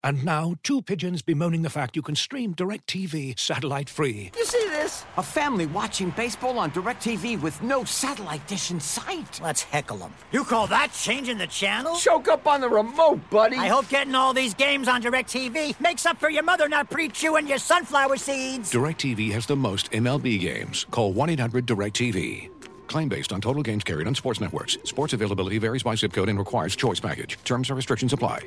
And now, two pigeons bemoaning the fact you can stream DirecTV satellite-free. You see this? A family watching baseball on DirecTV with no satellite dish in sight. Let's heckle them. You call that changing the channel? Choke up on the remote, buddy. I hope getting all these games on DirecTV makes up for your mother not pre-chewing your sunflower seeds. DirecTV has the most MLB games. Call 1-800-DirecTV. Claim based on total games carried on sports networks. Sports availability varies by zip code and requires choice package. Terms and restrictions apply.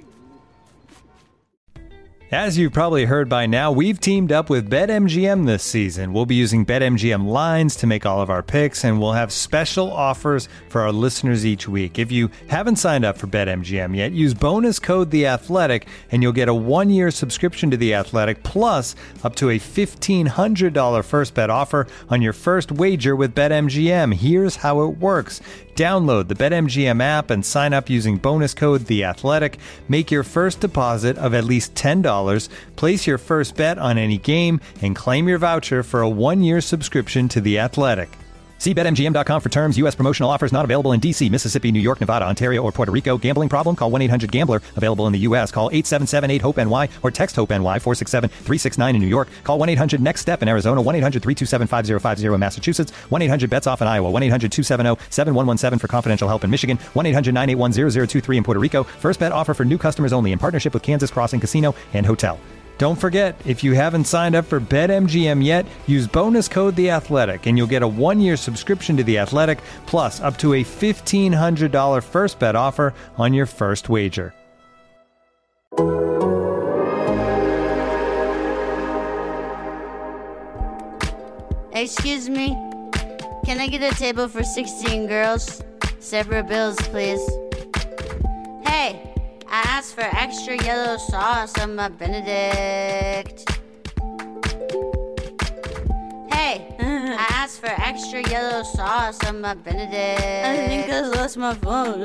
As you've probably heard by now, we've teamed up with BetMGM this season. We'll be using BetMGM lines to make all of our picks, and we'll have special offers for our listeners each week. If you haven't signed up for BetMGM yet, use bonus code THEATHLETIC, and you'll get a 1-year subscription to The Athletic, plus up to a $1,500 first bet offer on your first wager with BetMGM. Here's how it works. Download the BetMGM app and sign up using bonus code THEATHLETIC. Make your first deposit of at least $10. Place your first bet on any game and claim your voucher for a 1-year subscription to The Athletic. See BetMGM.com for terms. U.S. promotional offers not available in D.C., Mississippi, New York, Nevada, Ontario, or Puerto Rico. Gambling problem? Call 1-800-GAMBLER. Available in the U.S. Call 877-8-HOPE-NY or text HOPE-NY 467-369 in New York. Call 1-800-NEXT-STEP in Arizona. 1-800-327-5050 in Massachusetts. 1-800-BETS-OFF in Iowa. 1-800-270-7117 for confidential help in Michigan. 1-800-981-0023 in Puerto Rico. First bet offer for new customers only in partnership with Kansas Crossing Casino and Hotel. Don't forget, if you haven't signed up for BetMGM yet, use bonus code THEATHLETIC, and you'll get a 1-year subscription to The Athletic, plus up to a $1,500 first bet offer on your first wager. Excuse me, can I get a table for 16 girls? Separate bills, please. Hey! I asked for extra yellow sauce on my Benedict. Hey, I asked for extra yellow sauce on my Benedict. I think I lost my phone.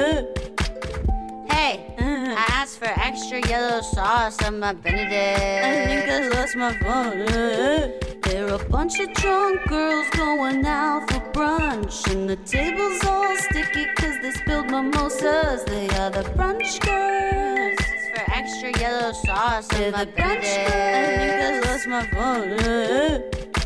Hey, I asked for extra yellow sauce on my Benedict. I think I lost my phone. There are a bunch of drunk girls going out for brunch, and the table's all sticky cause they spilled mimosas. They are the brunch girls. For extra yellow sauce on my Benedict. I think I lost my phone.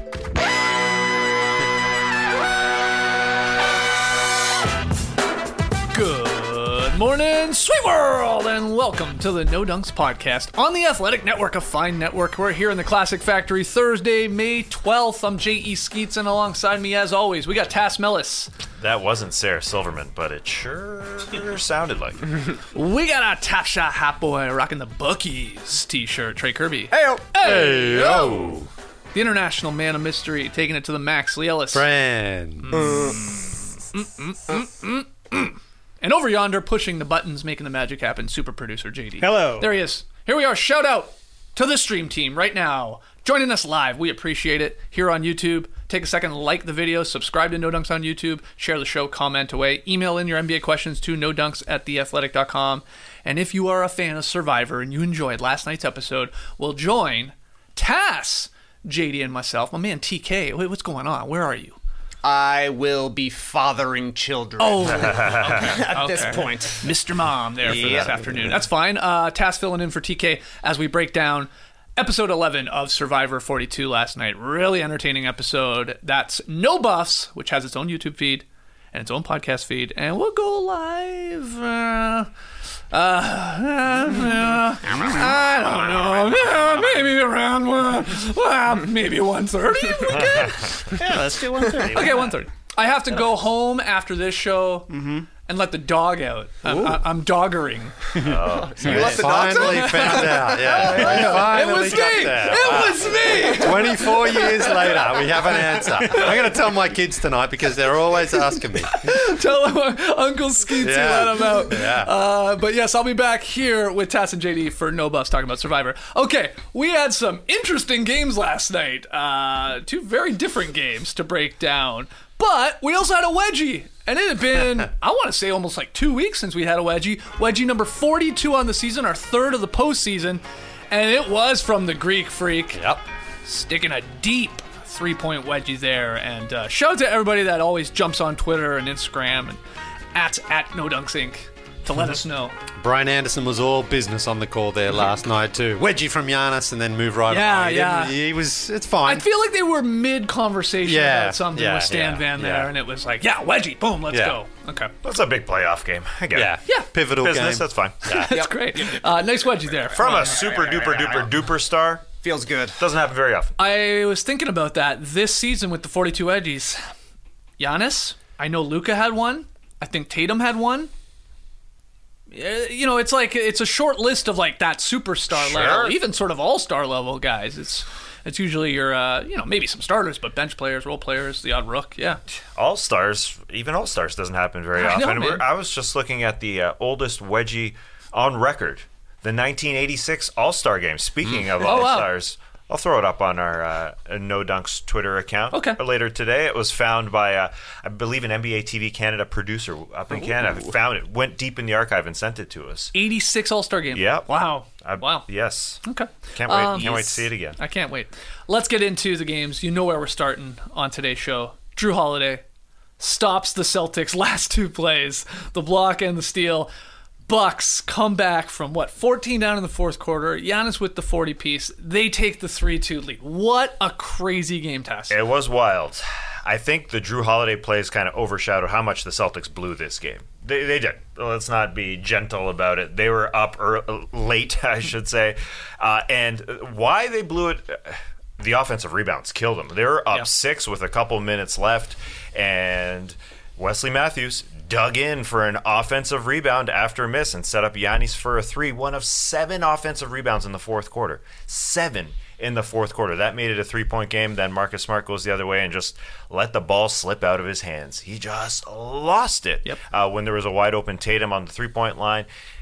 Good morning, sweet world, and welcome to the No Dunks podcast on the Athletic Network, a fine network. We're here in the Classic Factory, Thursday, May 12th. I'm J.E. Skeets, and alongside me, as always, we got Tass Mellis. That wasn't Sarah Silverman, but it sure sounded like it. We got our Top Shot Hot Boy rocking the Buc-ee's t-shirt, Trey Kirby. Hey-o. Hey-o. The international man of mystery, taking it to the max, Lee Ellis. Friend. And over yonder, pushing the buttons, making the magic happen, super producer JD. Hello. There he is. Here we are. Shout out to the stream team right now. Joining us live. We appreciate it. Here on YouTube. Take a second, like the video, subscribe to No Dunks on YouTube, share the show, comment away, email in your NBA questions to nodunks@theathletic.com. And if you are a fan of Survivor and you enjoyed last night's episode, we'll join Tass, JD, and myself. My man TK. Wait, what's going on? Where are you? I will be fathering children. Oh, okay. At this point. Mr. Mom there for this afternoon. That's fine. Tass filling in for TK as we break down episode 11 of Survivor 42 last night. Really entertaining episode. That's No Buffs, which has its own YouTube feed and its own podcast feed. And we'll go live. I don't know. Maybe around maybe 1:30 if we can. Yeah, let's do 1:30. Okay, 1:30. I have to go home after this show and let the dog out. I'm doggering. Oh, so you let the dogs finally out? Found out. Yeah, It was me. It was me. 24 years later, we have an answer. I'm going to tell my kids tonight because they're always asking me. Tell them Uncle Skeetsy let him out. Yeah. But yes, I'll be back here with Tass and JD for No Buffs talking about Survivor. Okay, we had some interesting games last night. Two very different games to break down. But we also had a wedgie. And it had been, I want to say, almost like 2 weeks since we had a wedgie. Wedgie number 42 on the season, our third of the postseason. And it was from the Greek Freak. Yep. Sticking a deep three-point wedgie there. And shout out to everybody that always jumps on Twitter and Instagram and at No Dunks Inc. to let us know. Brian Anderson was all business on the call there last night too. Wedgie from Giannis and then move right Yeah, on. yeah. He was. It's fine. I feel like they were mid-conversation about something with Stan Van there, yeah. and it was like, yeah, wedgie, boom, let's go. Okay. That's a big playoff game. I get it. Yeah. Pivotal Business, game. that's fine. That's great. Nice wedgie there. From a super duper duper duper star. Feels good. Doesn't happen very often. I was thinking about that this season with the 42 wedgies. Giannis, I know Luka had one. I think Tatum had one. You know, it's like it's a short list of like that superstar level, even sort of all-star level guys. It's usually your maybe some starters, but bench players, role players, the odd rook. Yeah, All-Stars, even All-Stars doesn't happen very I know, often. man. I was just looking at the oldest wedgie on record, the 1986 All-Star Game. Speaking of All-Stars, I'll throw it up on our No Dunks Twitter account later today. It was found by, I believe, an NBA TV Canada producer up in Canada. Found it, went deep in the archive and sent it to us. 86 All-Star Game. Yep. Wow. Wow. Yes. Okay. Can't wait. Can't wait to see it again. I can't wait. Let's get into the games. You know where we're starting on today's show. Drew Holiday stops the Celtics' last two plays, the block and the steal. Bucks come back from 14 down in the fourth quarter. Giannis with the 40 piece. They take the 3-2 lead. What a crazy game, Tess. It was wild. I think the Drew Holiday plays kind of overshadowed how much the Celtics blew this game. They did. Let's not be gentle about it. They were up late, I should say. And why they blew it, the offensive rebounds killed them. They were up 6 with a couple minutes left, and Wesley Matthews dug in for an offensive rebound after a miss and set up Giannis for a 3. One of 7 offensive rebounds in the fourth quarter. 7 in the fourth quarter. That made it a 3-point game. Then Marcus Smart goes the other way and just let the ball slip out of his hands. He just lost it when there was a wide open Tatum on the 3-point line.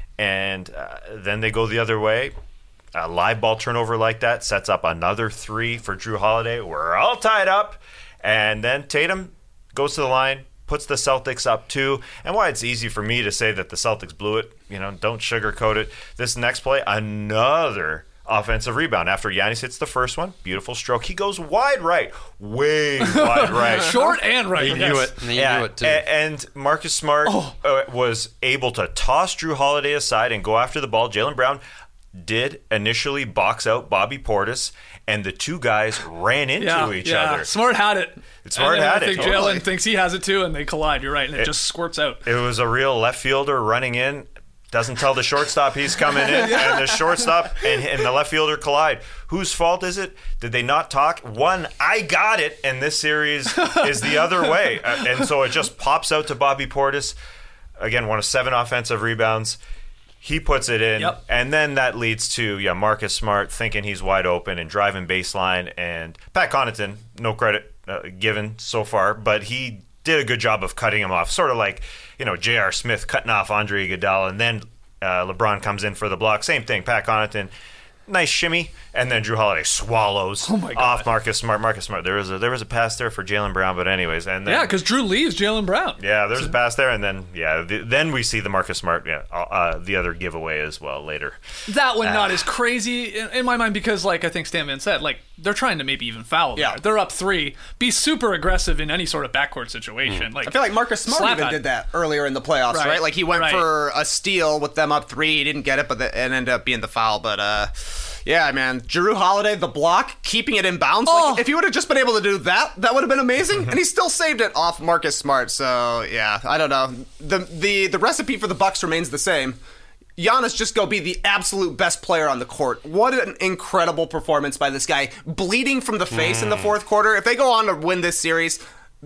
And then they go the other way. A live ball turnover like that sets up another 3 for Drew Holiday. We're all tied up. And then Tatum goes to the line, puts the Celtics up 2. And why it's easy for me to say that the Celtics blew it, don't sugarcoat it. This next play, another offensive rebound. After Giannis hits the first one, beautiful stroke. He goes wide right, way wide right. Short and right. He knew it. He knew it too. And Marcus Smart was able to toss Drew Holiday aside and go after the ball. Jaylen Brown did initially box out Bobby Portis, and the two guys ran into each other. Smart had it. Smart had it. I think Jalen thinks he has it too, and they collide. You're right, and it just squirts out. It was a real left fielder running in, doesn't tell the shortstop he's coming in, and the shortstop and the left fielder collide. Whose fault is it? Did they not talk? One, I got it, and this series is the other way. And so it just pops out to Bobby Portis. Again, one of 7 offensive rebounds. He puts it in, and then that leads to Marcus Smart thinking he's wide open and driving baseline. And Pat Connaughton, no credit given so far, but he did a good job of cutting him off. Sort of like, J.R. Smith cutting off Andre Iguodala, and then LeBron comes in for the block. Same thing, Pat Connaughton. Nice shimmy, and then Drew Holiday swallows off Marcus Smart. Marcus Smart. There was a pass there for Jaylen Brown, but anyways, and then, because Drew leaves Jaylen Brown. Yeah, there's a pass there, and then then we see the Marcus Smart, the other giveaway as well later. That one not as crazy in my mind because, I think Stan Van said, they're trying to maybe even foul. Yeah, they're up 3. Be super aggressive in any sort of backcourt situation. I feel like Marcus Smart even did that earlier in the playoffs, right? Like he went for a steal with them up 3, he didn't get it, and ended up being the foul, but. Yeah, man. Drew Holiday, the block, keeping it in bounds. If he would have just been able to do that, that would have been amazing. And he still saved it off Marcus Smart. So, yeah, I don't know. The recipe for the Bucks remains the same. Giannis just go be the absolute best player on the court. What an incredible performance by this guy. Bleeding from the face in the fourth quarter. If they go on to win this series,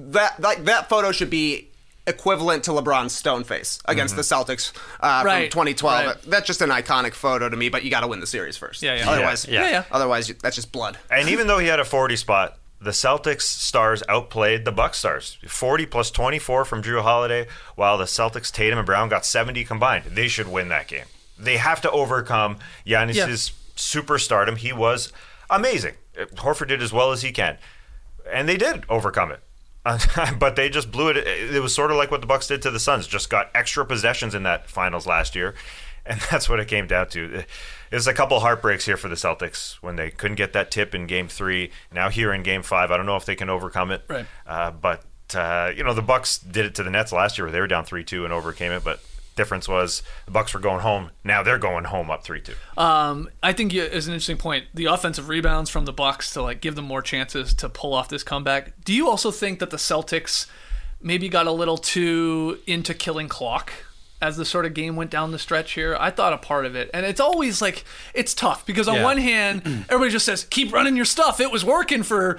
that photo should be equivalent to LeBron's stone face against the Celtics from 2012. Right. That's just an iconic photo to me, but you got to win the series first. Otherwise, that's just blood. And even though he had a 40 spot, the Celtics stars outplayed the Bucks stars. 40 plus 24 from Drew Holiday, while the Celtics, Tatum and Brown, got 70 combined. They should win that game. They have to overcome Giannis's superstardom. He was amazing. Horford did as well as he can. And they did overcome it. But they just blew it. It was sort of like what the Bucks did to the Suns. Just got extra possessions in that finals last year, and that's what it came down to. There's a couple heartbreaks here for the Celtics when they couldn't get that tip in Game 3. Now here in Game 5, I don't know if they can overcome it. Right. But the Bucks did it to the Nets last year where they were down 3-2 and overcame it. But Difference was the Bucks were going home. Now they're going home up 3-2. I think is an interesting point. The offensive rebounds from the Bucks to like give them more chances to pull off this comeback. Do you also think that the Celtics maybe got a little too into killing clock as the sort of game went down the stretch here? I thought a part of it, and it's always like, it's tough because on one hand, everybody just says, keep running your stuff. It was working for,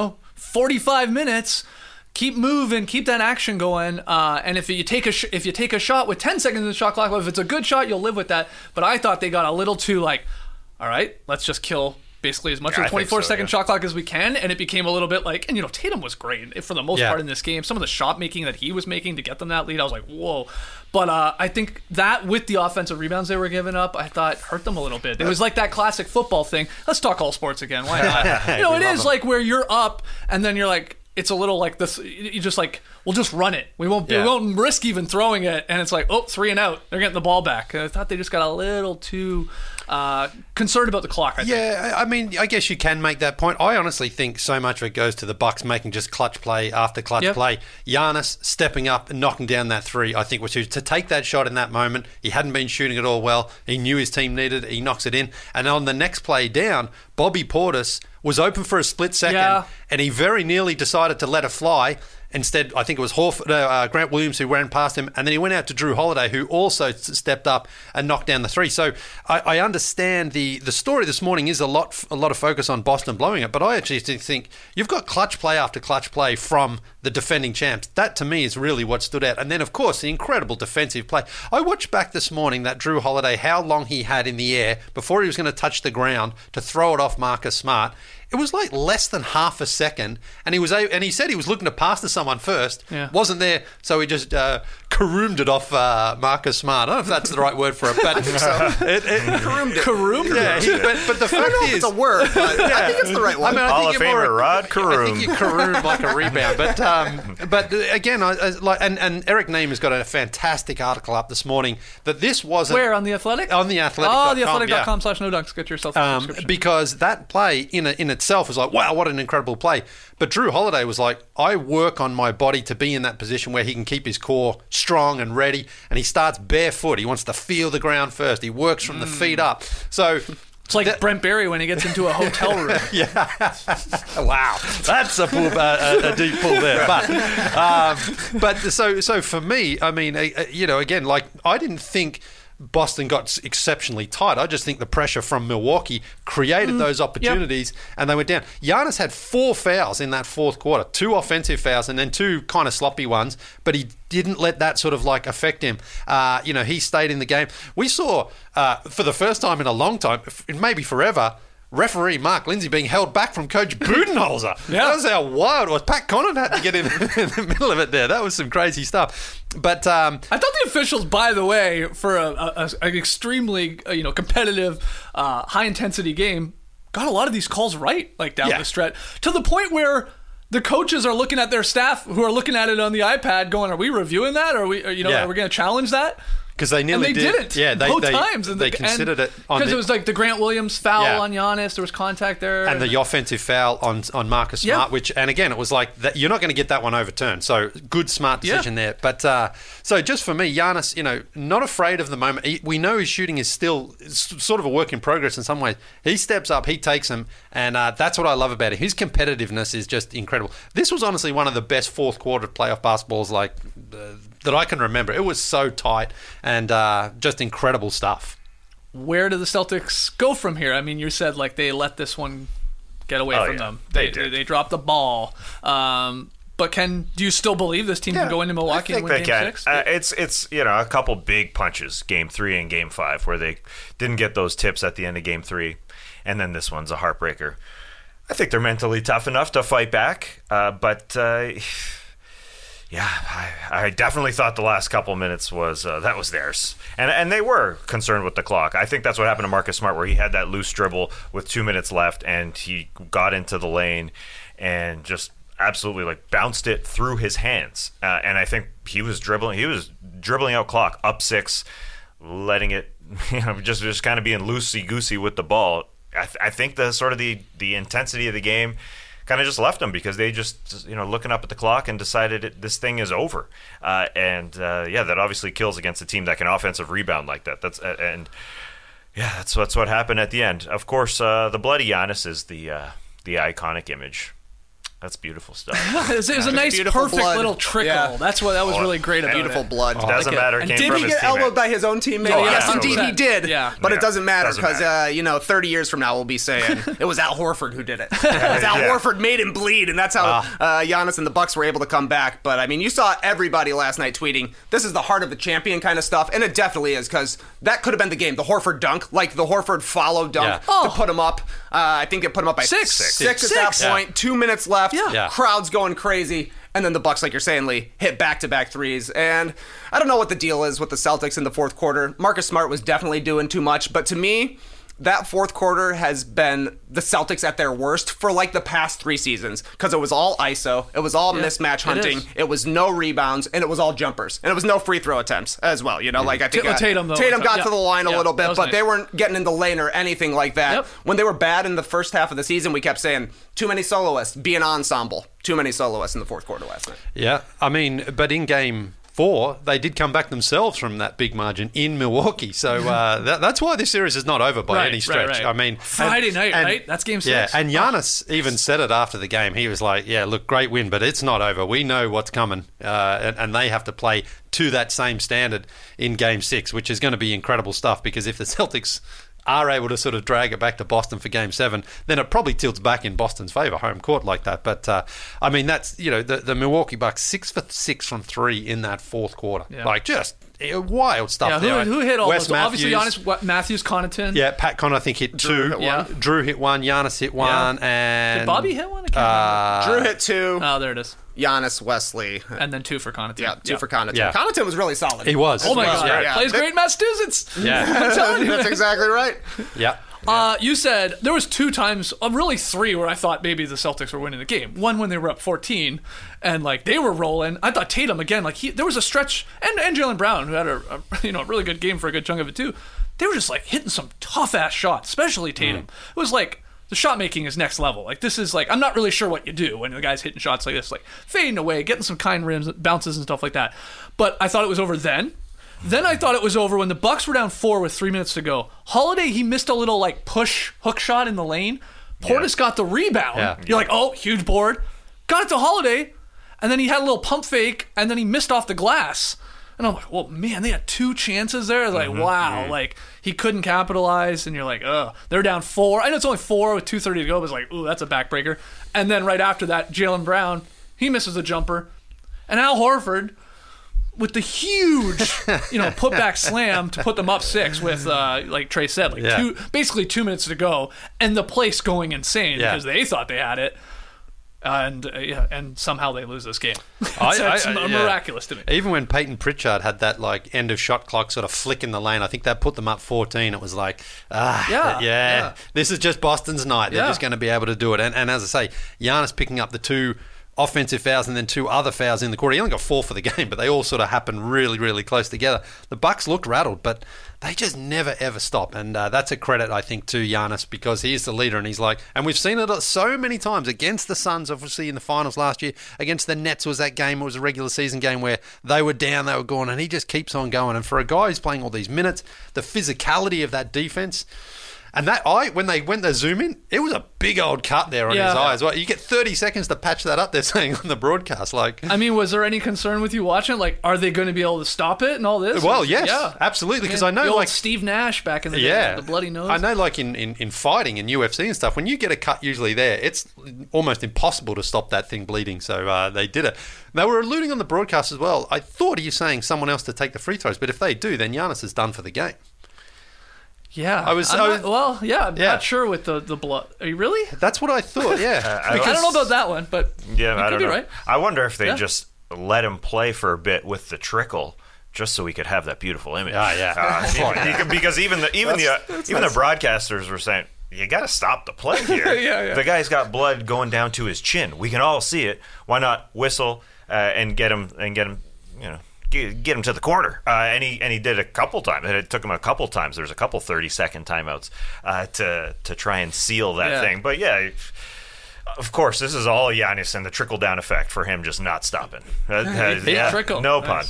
45 minutes. Keep moving, keep that action going. And if you take a shot with 10 seconds in the shot clock, well, if it's a good shot, you'll live with that. But I thought they got a little too like, all right, let's just kill basically as much of the 24-second shot clock as we can, and it became a little bit like, and Tatum was great for the most part in this game. Some of the shot making that he was making to get them that lead, I was like, whoa. But I think that with the offensive rebounds they were giving up, I thought hurt them a little bit. It was like that classic football thing. Let's talk all sports again. Why not? It is like where you're up, and then you're like, it's a little like this. You just like, we'll just run it. We won't risk even throwing it. And it's like, 3 and out. They're getting the ball back. And I thought they just got a little too concerned about the clock. I think. Yeah, I mean, I guess you can make that point. I honestly think so much of it goes to the Bucks making just clutch play after clutch play. Giannis stepping up and knocking down that three, I think was huge. To take that shot in that moment, he hadn't been shooting it all well. He knew his team needed it. He knocks it in. And on the next play down, Bobby Portis was open for a split second, and he very nearly decided to let it fly. Instead, I think it was Grant Williams who ran past him, and then he went out to Drew Holiday, who also stepped up and knocked down the three. So I understand the story this morning is a lot of focus on Boston blowing it, but I actually think you've got clutch play after clutch play from the defending champs. That, to me, is really what stood out. And then, of course, the incredible defensive play. I watched back this morning that Drew Holiday, how long he had in the air before he was going to touch the ground to throw it off Marcus Smart. It was like less than half a second, and he said he was looking to pass to someone first. Wasn't there, so he just caroomed it off Marcus Smart. I don't know if that's the right word for it, but caroomed. Yeah, but the fact is, it's a word, but I think it's the right one. Hall of Famer Rod Karoom. I think you caroomed like a rebound, but again, and Eric Nehm has got a fantastic article up this morning that this wasn't where on the Athletic. On the Athletic. Oh, theathletic.com/NoDunks. Get yourself a subscription. Because that play in itself was like, wow, what an incredible play. But Drew Holiday was like, I work on my body to be in that position where he can keep his core strong and ready, and he starts barefoot. He wants to feel the ground first. He works from the feet up. So it's like Brent Barry when he gets into a hotel room. Wow, that's a deep pull there. But so for me, I mean, again, like I didn't think Boston got exceptionally tight. I just think the pressure from Milwaukee created those opportunities, and they went down. Giannis had 4 fouls in that fourth quarter, 2 offensive fouls and then 2 kind of sloppy ones, but he didn't let that sort of like affect him. He stayed in the game. We saw, for the first time in a long time, maybe forever, referee Mark Lindsay being held back from Coach Budenholzer. That was how wild it was. Pat Connaughton had to get in the middle of it there. That was some crazy stuff. But I thought the officials, by the way, for an extremely competitive, high-intensity game, got a lot of these calls right, like down the stretch, to the point where the coaches are looking at their staff who are looking at it on the iPad going, are we reviewing that? Are we going to challenge that? Because they nearly didn't. Yeah, both times. They considered it because it was like the Grant Williams foul on Giannis. There was contact there, and the offensive foul on Marcus Smart. Which, and again, it was like that, you're not going to get that one overturned. So good, smart decision there. But so just for me, Giannis, not afraid of the moment. We know his shooting is still sort of a work in progress in some ways. He steps up, he takes them, and that's what I love about it. His competitiveness is just incredible. This was honestly one of the best fourth quarter playoff basketballs that I can remember. It was so tight and just incredible stuff. Where do the Celtics go from here? I mean, you said like they let this one get away from them. They dropped the ball. But do you still believe this team can go into Milwaukee and win Game 6? It's a couple big punches, Game 3 and Game 5, where they didn't get those tips at the end of Game 3, and then this one's a heartbreaker. I think they're mentally tough enough to fight back, but I definitely thought the last couple minutes was that was theirs, and they were concerned with the clock. I think that's what happened to Marcus Smart, where he had that loose dribble with 2 minutes left, and he got into the lane and just absolutely like bounced it through his hands. And I think he was dribbling out clock, up 6, letting it, just kind of being loosey goosey with the ball. I think the sort of the intensity of the game kind of just left them because they just, looking up at the clock and decided this thing is over. That obviously kills against a team that can offensive rebound like that. That's what happened at the end. Of course, the bloody Giannis is the iconic image. That's beautiful stuff. It was a nice, perfect blood. Little trickle. Yeah. That was really great about beautiful it. blood. It doesn't matter. And did he get elbowed by his own teammate? Yes, indeed he did. Yeah. But it doesn't matter because 30 years from now we'll be saying it was Al Horford who did it. It was Al Horford made him bleed, and that's how Giannis and the Bucks were able to come back. But I mean, you saw everybody last night tweeting, "This is the heart of the champion" kind of stuff, and it definitely is because that could have been the game. The Horford dunk, like the Horford follow dunk to put him up. I think it put him up by six at that point. 2 minutes left. Yeah. Crowd's going crazy, and then the Bucks, like you're saying, Lee, hit back-to-back threes. And I don't know what the deal is with the Celtics in the fourth quarter. Marcus Smart was definitely doing too much, but to me, that fourth quarter has been the Celtics at their worst for like the past 3 seasons because it was all ISO, it was all mismatch hunting, it was no rebounds, and it was all jumpers, and it was no free throw attempts as well. Like I think Tatum got to the line a little bit, but they weren't getting in the lane or anything like that. Yep. When they were bad in the first half of the season, we kept saying too many soloists, be an ensemble. Too many soloists in the fourth quarter last night. Yeah, I mean, but in game 4, they did come back themselves from that big margin in Milwaukee. So that's why this series is not over by any stretch. Right. I mean, Friday night, right? That's game 6. Yeah, and Giannis even said it after the game. He was like, "Yeah, look, great win, but it's not over. We know what's coming, and they have to play to that same standard in game 6, which is going to be incredible stuff. Because if the Celtics are able to sort of drag it back to Boston for Game 7, then it probably tilts back in Boston's favour, home court like that. But, I mean, that's, the Milwaukee Bucks, 6 for 6 from 3 in that fourth quarter. Yeah. Like, just wild stuff there. Who hit all Wes those? Obviously, Giannis, Matthews, Connaughton. Yeah, Pat Connaughton, I think, hit 2. Drew hit 1, Giannis hit 1, and... Did Bobby hit 1? I can't remember. Drew hit 2. Oh, there it is. Giannis, Wesley. And then 2 for Connaughton. Yeah, 2 for Connaughton. Yeah. Connaughton was really solid. He was. Oh, my God. Yeah. Plays great in Massachusetts. Yeah. I'm telling you. That's exactly right. Yeah. You said there was 2 times, really 3, where I thought maybe the Celtics were winning the game. One when they were up 14, and they were rolling. I thought Tatum again, there was a stretch, and Jaylen Brown, who had a really good game for a good chunk of it too. They were just hitting some tough ass shots, especially Tatum. It was the shot making is next level. This is I'm not really sure what you do when the guy's hitting shots like this, fading away, getting some kind rims, bounces and stuff like that. But I thought it was over then. Then I thought it was over when the Bucks were down 4 with 3 minutes to go. Holiday, he missed a little push hook shot in the lane. Portis got the rebound. Yeah. You're like, oh, huge board. Got it to Holiday, and then he had a little pump fake, and then he missed off the glass. And I'm like, well, man, they had 2 chances there. I was like, wow, he couldn't capitalize, and you're like, ugh. They're down 4. I know it's only 4 with 2:30 to go, but it's like, ooh, that's a backbreaker. And then right after that, Jaylen Brown, he misses a jumper, and Al Horford, with the huge, putback slam to put them up 6 with, like Trey said, basically 2 minutes to go, and the place going insane because they thought they had it, and somehow they lose this game. It's miraculous to me. Even when Peyton Pritchard had that end of shot clock sort of flick in the lane, I think that put them up 14. It was like, this is just Boston's night. They're just going to be able to do it. And as I say, Giannis picking up the 2 offensive fouls and then 2 other fouls in the quarter. He only got 4 for the game, but they all sort of happened really, really close together. The Bucks looked rattled, but they just never, ever stop. And that's a credit, I think, to Giannis because he is the leader. And he's and we've seen it so many times against the Suns, obviously, in the finals last year. Against the Nets was that game. It was a regular season game where they were down, they were gone, and he just keeps on going. And for a guy who's playing all these minutes, the physicality of that defense... And that when they went to zoom in, it was a big old cut there on his eyes. Well, you get 30 seconds to patch that up, they're saying on the broadcast. I mean, was there any concern with you watching? Are they going to be able to stop it and all this? Well, yes, absolutely. Because I know, the old Steve Nash back in the day, the bloody nose. I know, in fighting and UFC and stuff, when you get a cut usually there, it's almost impossible to stop that thing bleeding. So they did it. They were alluding on the broadcast as well. I thought he was saying someone else to take the free throws, but if they do, then Giannis is done for the game. Yeah, I'm not sure with the blood. Are you really? That's what I thought. Yeah, I don't know about that one, but I don't know. Right. I wonder if they just let him play for a bit with the trickle, just so we could have that beautiful image. Because even the broadcasters were saying, you got to stop the play here. The guy's got blood going down to his chin. We can all see it. Why not whistle and get him? Get him to the corner, and he did a couple times. It took him a couple times. There's a couple 30-second timeouts to try and seal that thing. But Of course, this is all Giannis and the trickle-down effect for him just not stopping. Trickle. No pun.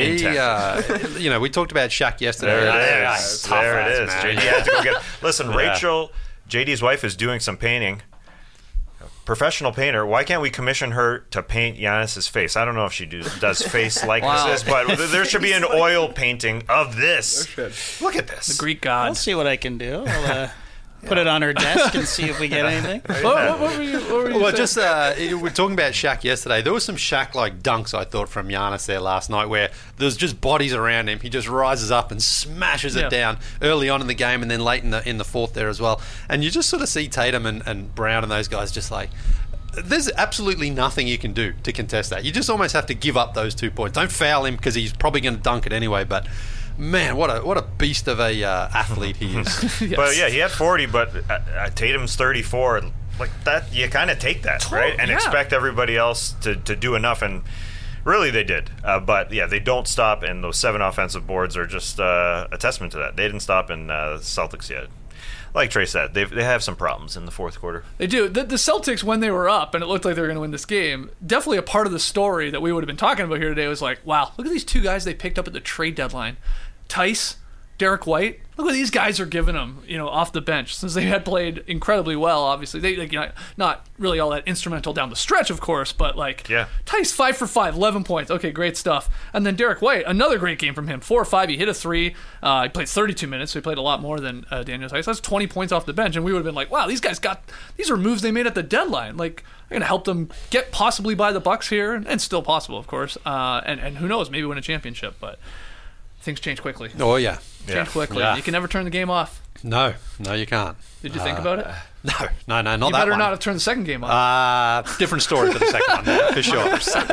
Yeah. We talked about Shaq yesterday. There it is. JD had to go get it. Listen, Rachel, JD's wife, is doing some painting. Professional painter. Why can't we commission her to paint Giannis's face? I don't know if she does face likenesses, but there should be an oil painting of this. Look at this. The Greek god. I'll see what I can do. I'll put it on her desk and see if we get anything. What were you saying? We're talking about Shaq yesterday. There was some Shaq-like dunks, I thought, from Giannis there last night, where there's just bodies around him. He just rises up and smashes it down early on in the game, and then late in the fourth there as well. And you just sort of see Tatum and Brown and those guys just like, there's absolutely nothing you can do to contest that. You just almost have to give up those 2 points. Don't foul him because he's probably going to dunk it anyway, but... Man, what a beast of a athlete he is. Yes. But yeah, he had 40, but Tatum's 34. Like that, you kind of take that, right? And expect everybody else to do enough, and really they did. But yeah, they don't stop, and those 7 offensive boards are just a testament to that. They didn't stop in the Celtics yet. Like Trey said, they have some problems in the fourth quarter. They do. The Celtics, when they were up and it looked like they were going to win this game, definitely a part of the story that we would have been talking about here today was like, wow, look at these 2 guys they picked up at the trade deadline. Tice, Derek White. Look what these guys are giving them, off the bench, since they had played incredibly well. Obviously, they not really all that instrumental down the stretch, of course, but Tice 5 for 5, 11 points. Okay, great stuff. And then Derek White, another great game from him, 4 or 5. He hit a 3. He played 32 minutes, so he played a lot more than Daniel Tice. That's 20 points off the bench, and we would have been like, wow, these guys these are moves they made at the deadline. Like, they're going to help them get possibly by the Bucks here, and still possible, of course. And who knows, maybe win a championship, but. Things change quickly. Oh, yeah. Change quickly. Yeah. You can never turn the game off. No, you can't. Did you think about it? No, not that one. You better not have turned the second game off. Different story for the second one, for sure.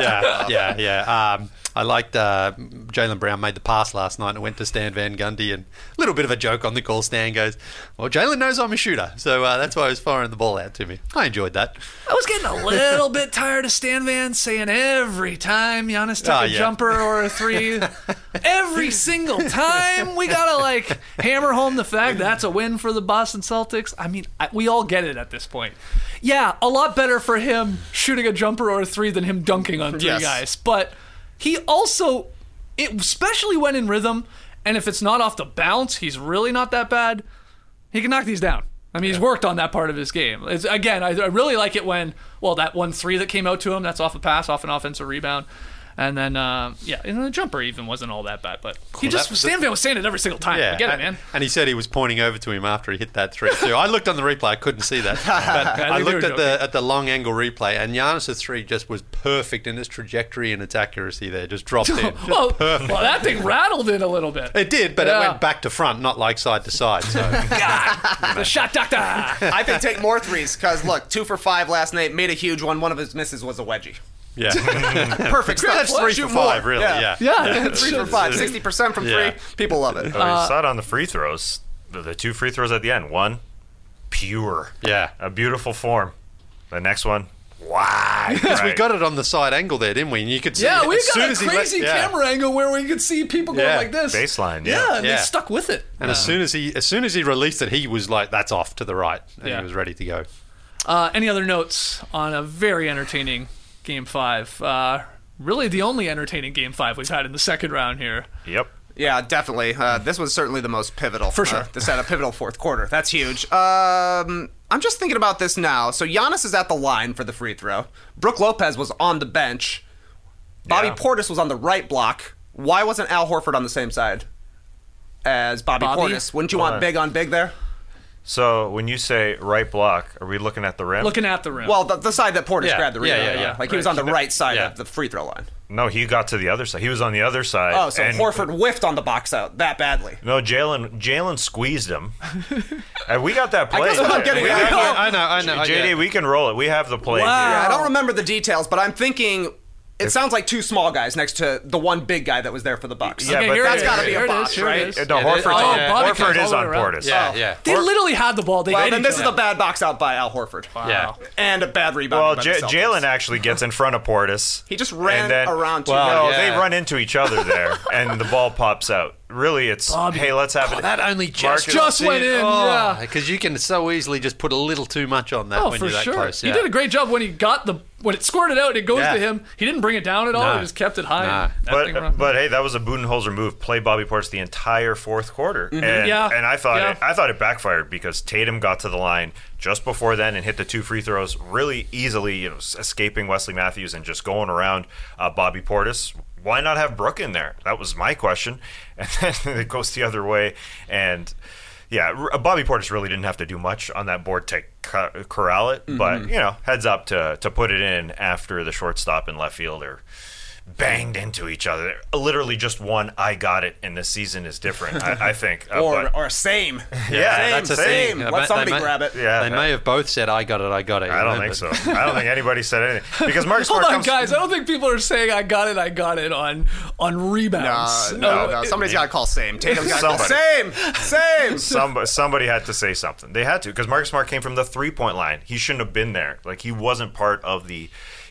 Yeah. I liked Jaylen Brown made the pass last night and went to Stan Van Gundy, and a little bit of a joke on the call. Stan goes, well, Jaylen knows I'm a shooter, so that's why he was firing the ball out to me. I enjoyed that. I was getting a little bit tired of Stan Van saying every time Giannis took a jumper or a 3, every single time we gotta hammer home the fact that's a win for the Boston Celtics. I mean, we all get it at this point. Yeah, a lot better for him shooting a jumper or a 3 than him dunking on 3 guys, but he also, especially when in rhythm, and if it's not off the bounce, he's really not that bad. He can knock these down. I mean, he's worked on that part of his game. Again, I really like it when, that 1 3 that came out to him, that's off a pass, off an offensive rebound. And then, and the jumper even wasn't all that bad, but Stan Van was saying it every single time. I get it, man. And he said he was pointing over to him after he hit that 3 too. I looked on the replay, I couldn't see that. But I looked at the long angle replay, and Giannis' 3 just was perfect in its trajectory and its accuracy there, just dropped in. Well, that thing rattled in a little bit. It did, but it went back to front, not like side to side. So. God, the shot doctor. I think take more 3s, because look, 2 for 5 last night, made a huge one. One of his misses was a wedgie. Yeah. Perfect stuff. That's 3 for 5, really. Yeah. 3 for 5, 60% from 3. People love it. You saw it on the free throws. The 2 free throws at the end. One, pure. Yeah. A beautiful form. The next one, wide. Because we got it on the side angle there, didn't we? And you could see we got a crazy camera angle where we could see people going like this. Baseline, and they stuck with it. And as soon as he released it, he was like, that's off to the right. And he was ready to go. Any other notes on a very entertaining Game 5? Really the only entertaining Game 5 we've had in the second round here. Yep. Yeah, definitely. This was certainly the most pivotal. For sure. This had a pivotal fourth quarter. That's huge. I'm just thinking about this now. So Giannis is at the line for the free throw. Brook Lopez was on the bench. Bobby Portis was on the right block. Why wasn't Al Horford on the same side as Bobby Portis? Wouldn't you want big on big there? So when you say right block, are we looking at the rim? Looking at the rim. Well, the side that Portis grabbed the rebound. Yeah. Like he was on the right side of the free throw line. No, he got to the other side. He was on the other side. Oh, so Horford whiffed on the box out that badly. No, Jalen squeezed him. And we got that play. I guess what I'm getting at. I know. JD, we can roll it. We have the play. Wow. Yeah, I don't remember the details, but I'm thinking It sounds like two small guys next to the one big guy that was there for the Bucks. Yeah, but that's got to be a box, right? No, Horford is on Portis. Yeah. They literally had the ball. Well, then this is a bad box out by Al Horford. Wow. Yeah. And a bad rebound. Well, Jalen actually gets in front of Portis. He just ran around two guys. guys. They run into each other there, and the ball pops out. Really, it's, hey, let's have it. That only just went in, yeah. Because you can so easily just put a little too much on that when you're that close. Yeah. He did a great job when when it squirted out, it goes to him. He didn't bring it down at all. He just kept it high. But hey, that was a Budenholzer move. Play Bobby Portis the entire fourth quarter. Mm-hmm. And I thought it backfired because Tatum got to the line just before then and hit the 2 free throws really easily, escaping Wesley Matthews and just going around Bobby Portis. Why not have Brooke in there? That was my question. And then it goes the other way. And yeah, Bobby Portis really didn't have to do much on that board to corral it. Mm-hmm. But, heads up to put it in after the shortstop and left fielder banged into each other. Literally just one I got it in this season is different, I think. Or same. Yeah, same. Let somebody grab it. Yeah, they may have both said, I got it. I don't think so. I don't think anybody said anything. Because Marcus Smart Hold on, guys. I don't think people are saying I got it on rebounds. No. Somebody's got to call same. Tatum's got to call same. Somebody had to say something. They had to, because Marcus Smart came from the 3-point line. He shouldn't have been there. Like, he wasn't part of the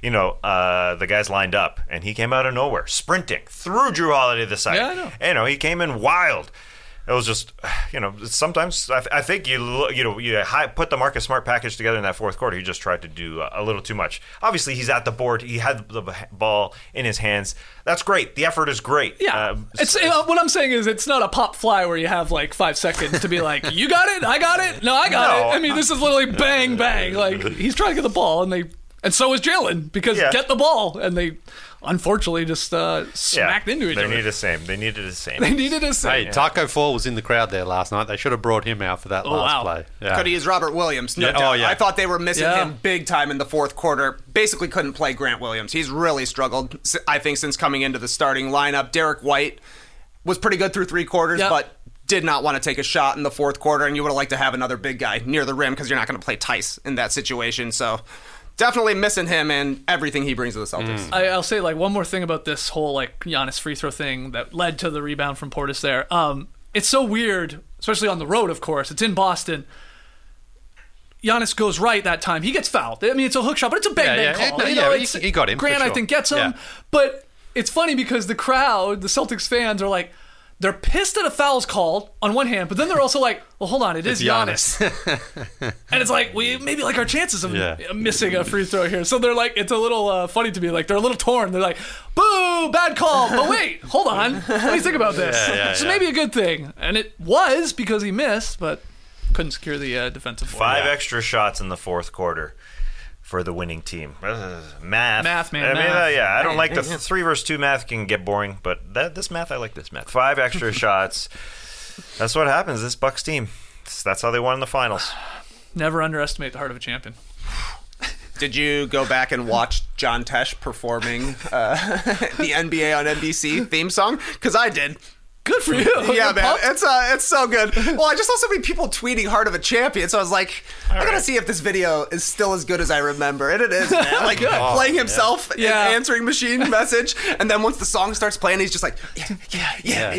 the guys lined up, and he came out of nowhere, sprinting through Drew Holiday the side. Yeah, I know. He came in wild. It was just, sometimes I think you put the Marcus Smart package together in that fourth quarter. He just tried to do a little too much. Obviously, he's at the board. He had the ball in his hands. That's great. The effort is great. Yeah. What I'm saying is it's not a pop fly where you have like 5 seconds to be like, you got it? I got it? No, I got it. I mean, this is literally bang, bang. Like, he's trying to get the ball, and so was Jalen, because get the ball, and they unfortunately just smacked into each other. They needed a same. Hey, Taco Fall was in the crowd there last night. They should have brought him out for that last play. Yeah. Could have used Robert Williams. No doubt. I thought they were missing him big time in the fourth quarter. Basically couldn't play Grant Williams. He's really struggled, I think, since coming into the starting lineup. Derek White was pretty good through 3 quarters, but did not want to take a shot in the fourth quarter, and you would have liked to have another big guy near the rim because you're not going to play Tice in that situation. So definitely missing him and everything he brings to the Celtics. I'll say one more thing about this whole Giannis free throw thing that led to the rebound from Portis there. It's so weird, especially on the road, of course. It's in Boston. Giannis goes right that time. He gets fouled. I mean, it's a hook shot, but it's a bang call. He got him. Grant, for sure. I think, gets him. But it's funny because the crowd, the Celtics fans, are like, they're pissed that a foul's called on one hand, but then they're also like, well, hold on, it's Giannis. And it's like, we maybe our chances of missing a free throw here. So they're like, it's a little funny to me. Like, they're a little torn. They're like, boo, bad call. But wait, hold on. What do you think about this? So maybe a good thing. And it was because he missed, but couldn't secure the defensive board. 5 extra shots in the fourth quarter for the winning team. Math, man. I don't like the 3 versus 2 math can get boring, but I like this math. 5 extra shots. That's what happens. This Bucks team. That's how they won in the finals. Never underestimate the heart of a champion. Did you go back and watch John Tesh performing the NBA on NBC theme song? Because I did. Good for you. Yeah, man. It's so good. Well, I just saw so many people tweeting Heart of a Champion, so I was like, I gotta see if this video is still as good as I remember. And it is, man. Like, playing himself in answering machine message, and then once the song starts playing, he's just like, yeah.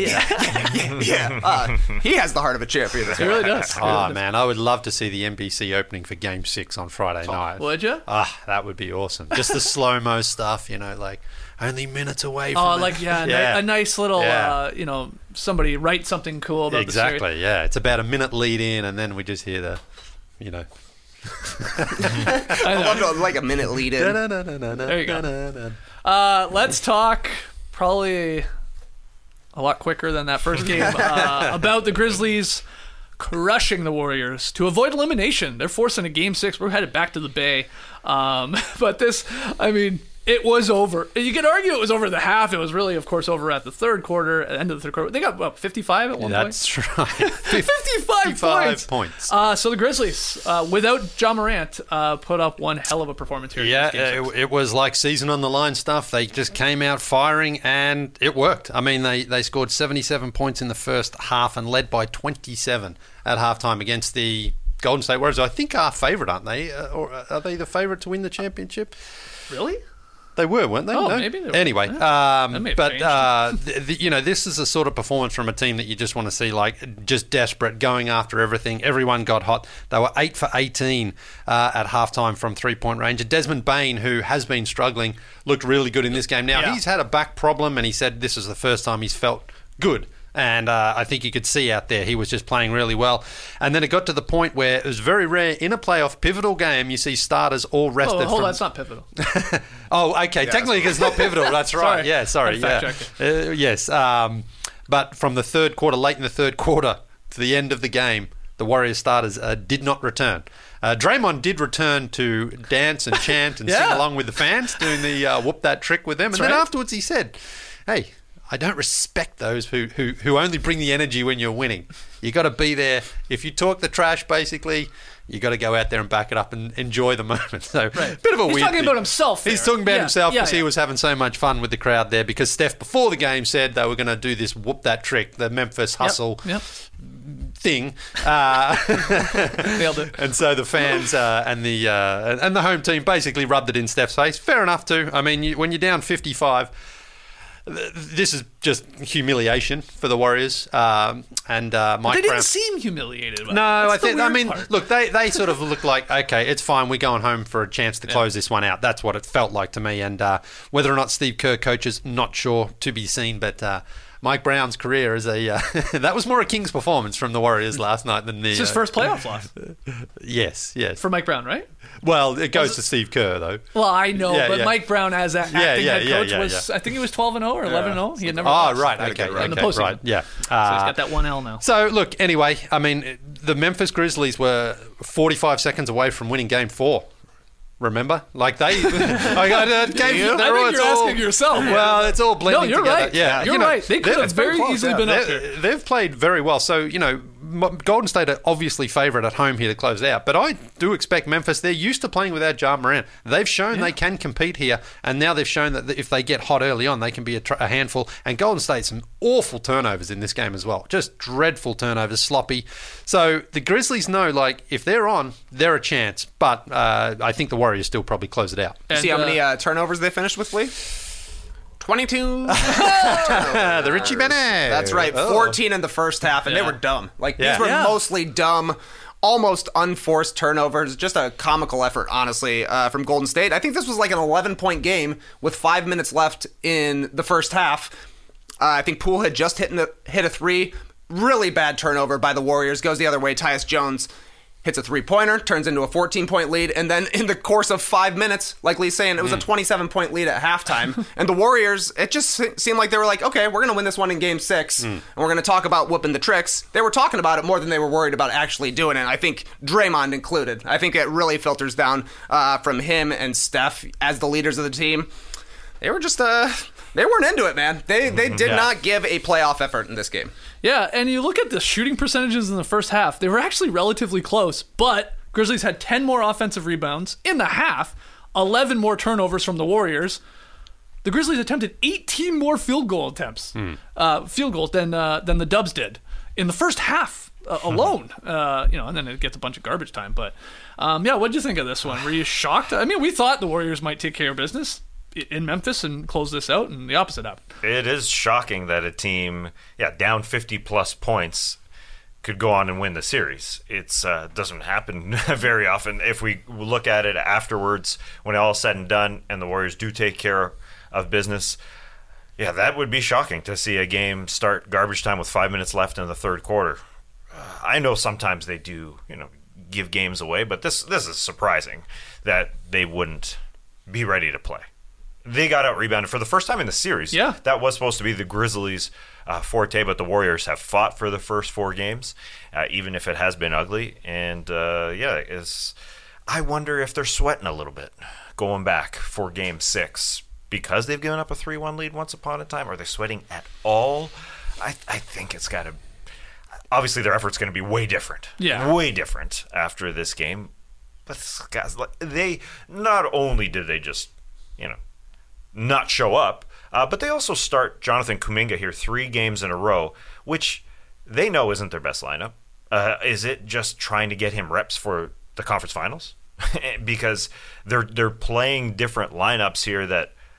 He has the heart of a champion. He really does. Man, I would love to see the NBC opening for Game 6 on Friday night. Would you? That would be awesome. Just the slow-mo stuff, like only minutes away from a nice little, somebody write something cool about the series. Exactly, yeah. It's about a minute lead in, and then we just hear the, I love like a minute lead in. There you go. Let's talk probably a lot quicker than that first game about the Grizzlies crushing the Warriors to avoid elimination. They're forcing a Game 6. We're headed back to the Bay. But this, it was over. You could argue it was over the half. It was really, of course, over at the third quarter, at the end of the third quarter. They got, 55 at one point? That's right. 55 points. So the Grizzlies, without Ja Morant, put up one hell of a performance here. Yeah, it was like season on the line stuff. They just came out firing, and it worked. They scored 77 points in the first half and led by 27 at halftime against the Golden State Warriors. I think are favourite, aren't they? Or are they the favourite to win the championship? Really? They were, weren't they? Oh, no? maybe they were. Anyway, changed. this is a sort of performance from a team that you just want to see, like, just desperate, going after everything. Everyone got hot. They were 8 for 18 at halftime from three-point range. And Desmond Bain, who has been struggling, looked really good in this game. Now, he's had a back problem, and he said this is the first time he's felt good. And I think you could see out there he was just playing really well. And then it got to the point where it was very rare in a playoff pivotal game you see starters all rested. Oh, hold on, it's not pivotal. Okay. Technically it's not pivotal. That's right. Sorry. Yeah, sorry. Yes. But from the third quarter, late in the third quarter to the end of the game, the Warriors starters did not return. Draymond did return to dance and chant and sing along with the fans, doing the whoop that trick with them. And then afterwards he said, hey, I don't respect those who only bring the energy when you're winning. You got to be there. If you talk the trash, basically, you got to go out there and back it up and enjoy the moment. So, bit of a weird thing. He's talking about himself there. He's talking about himself because he was having so much fun with the crowd there, because Steph, before the game, said they were going to do this whoop that trick, the Memphis hustle thing. Nailed it. And so the fans and the home team basically rubbed it in Steph's face. Fair enough too. I mean, when you're down 55... This is just humiliation for the Warriors, and Mike Brown. They didn't seem humiliated. No, I mean, look, they sort of look like, okay, it's fine. We're going home for a chance to close this one out. That's what it felt like to me. And whether or not Steve Kerr coaches, not sure, to be seen. But Mike Brown's career is that was more a Kings performance from the Warriors last night than the. It's his first playoff loss. Yes. For Mike Brown, right? Well, it goes to Steve Kerr though. Well, I know, but Mike Brown as acting head coach was, I think he was 12-0 or 11-0. He had never lost. Right, okay, in the postseason. Right, yeah. So he's got that 1L now. So look, anyway, I mean, the Memphis Grizzlies were 45 seconds away from winning Game 4. Remember? Like they... I think you're asking yourself. Well, it's all blending together. Right. Yeah, you're right. They could have very easily been up there. They've played very well. So, Golden State are obviously favourite at home here to close it out. But I do expect Memphis, they're used to playing without Ja Morant. They've shown they can compete here. And now they've shown that if they get hot early on, they can be a handful. And Golden State, some awful turnovers in this game as well. Just dreadful turnovers, sloppy. So the Grizzlies know, if they're on, they're a chance. But I think the Warriors still probably close it out. See how many turnovers they finished with, Lee? 22. The Richie Bennett. That's right. 14 in the first half, and they were dumb. These were mostly dumb, almost unforced turnovers. Just a comical effort, honestly, from Golden State. I think this was like an 11-point game with 5 minutes left in the first half. I think Poole had just hit a three. Really bad turnover by the Warriors. Goes the other way. Tyus Jones hits a three-pointer, turns into a 14-point lead, and then in the course of 5 minutes, like Lee's saying, it was a 27-point lead at halftime. And the Warriors, it just seemed like they were like, okay, we're going to win this one in Game 6, and we're going to talk about whooping the tricks. They were talking about it more than they were worried about actually doing it, I think Draymond included. I think it really filters down from him and Steph as the leaders of the team. They were just... They weren't into it, man. They did not give a playoff effort in this game. Yeah, and you look at the shooting percentages in the first half, they were actually relatively close, but Grizzlies had 10 more offensive rebounds in the half, 11 more turnovers from the Warriors. The Grizzlies attempted 18 more field goal attempts, than the Dubs did in the first half alone. And then it gets a bunch of garbage time. But what did you think of this one? Were you shocked? I mean, we thought the Warriors might take care of business in Memphis and close this out, and the opposite happened. It is shocking that a team, down 50-plus points could go on and win the series. It doesn't happen very often. If we look at it afterwards, when all is said and done, and the Warriors do take care of business, that would be shocking to see a game start garbage time with 5 minutes left in the third quarter. I know sometimes they do, give games away, but this is surprising that they wouldn't be ready to play. They got out-rebounded for the first time in the series. Yeah. That was supposed to be the Grizzlies' forte, but the Warriors have fought for the first 4 games, even if it has been ugly. And, I wonder if they're sweating a little bit going back for Game 6 because they've given up a 3-1 lead once upon a time. Are they sweating at all? I think it's got to... Obviously, their effort's going to be way different. Yeah. Way different after this game. But guys, they... Not only did they just, not show up, but they also start Jonathan Kuminga here 3 games in a row, which they know isn't their best lineup. Is it just trying to get him reps for the conference finals? Because they're playing different lineups here that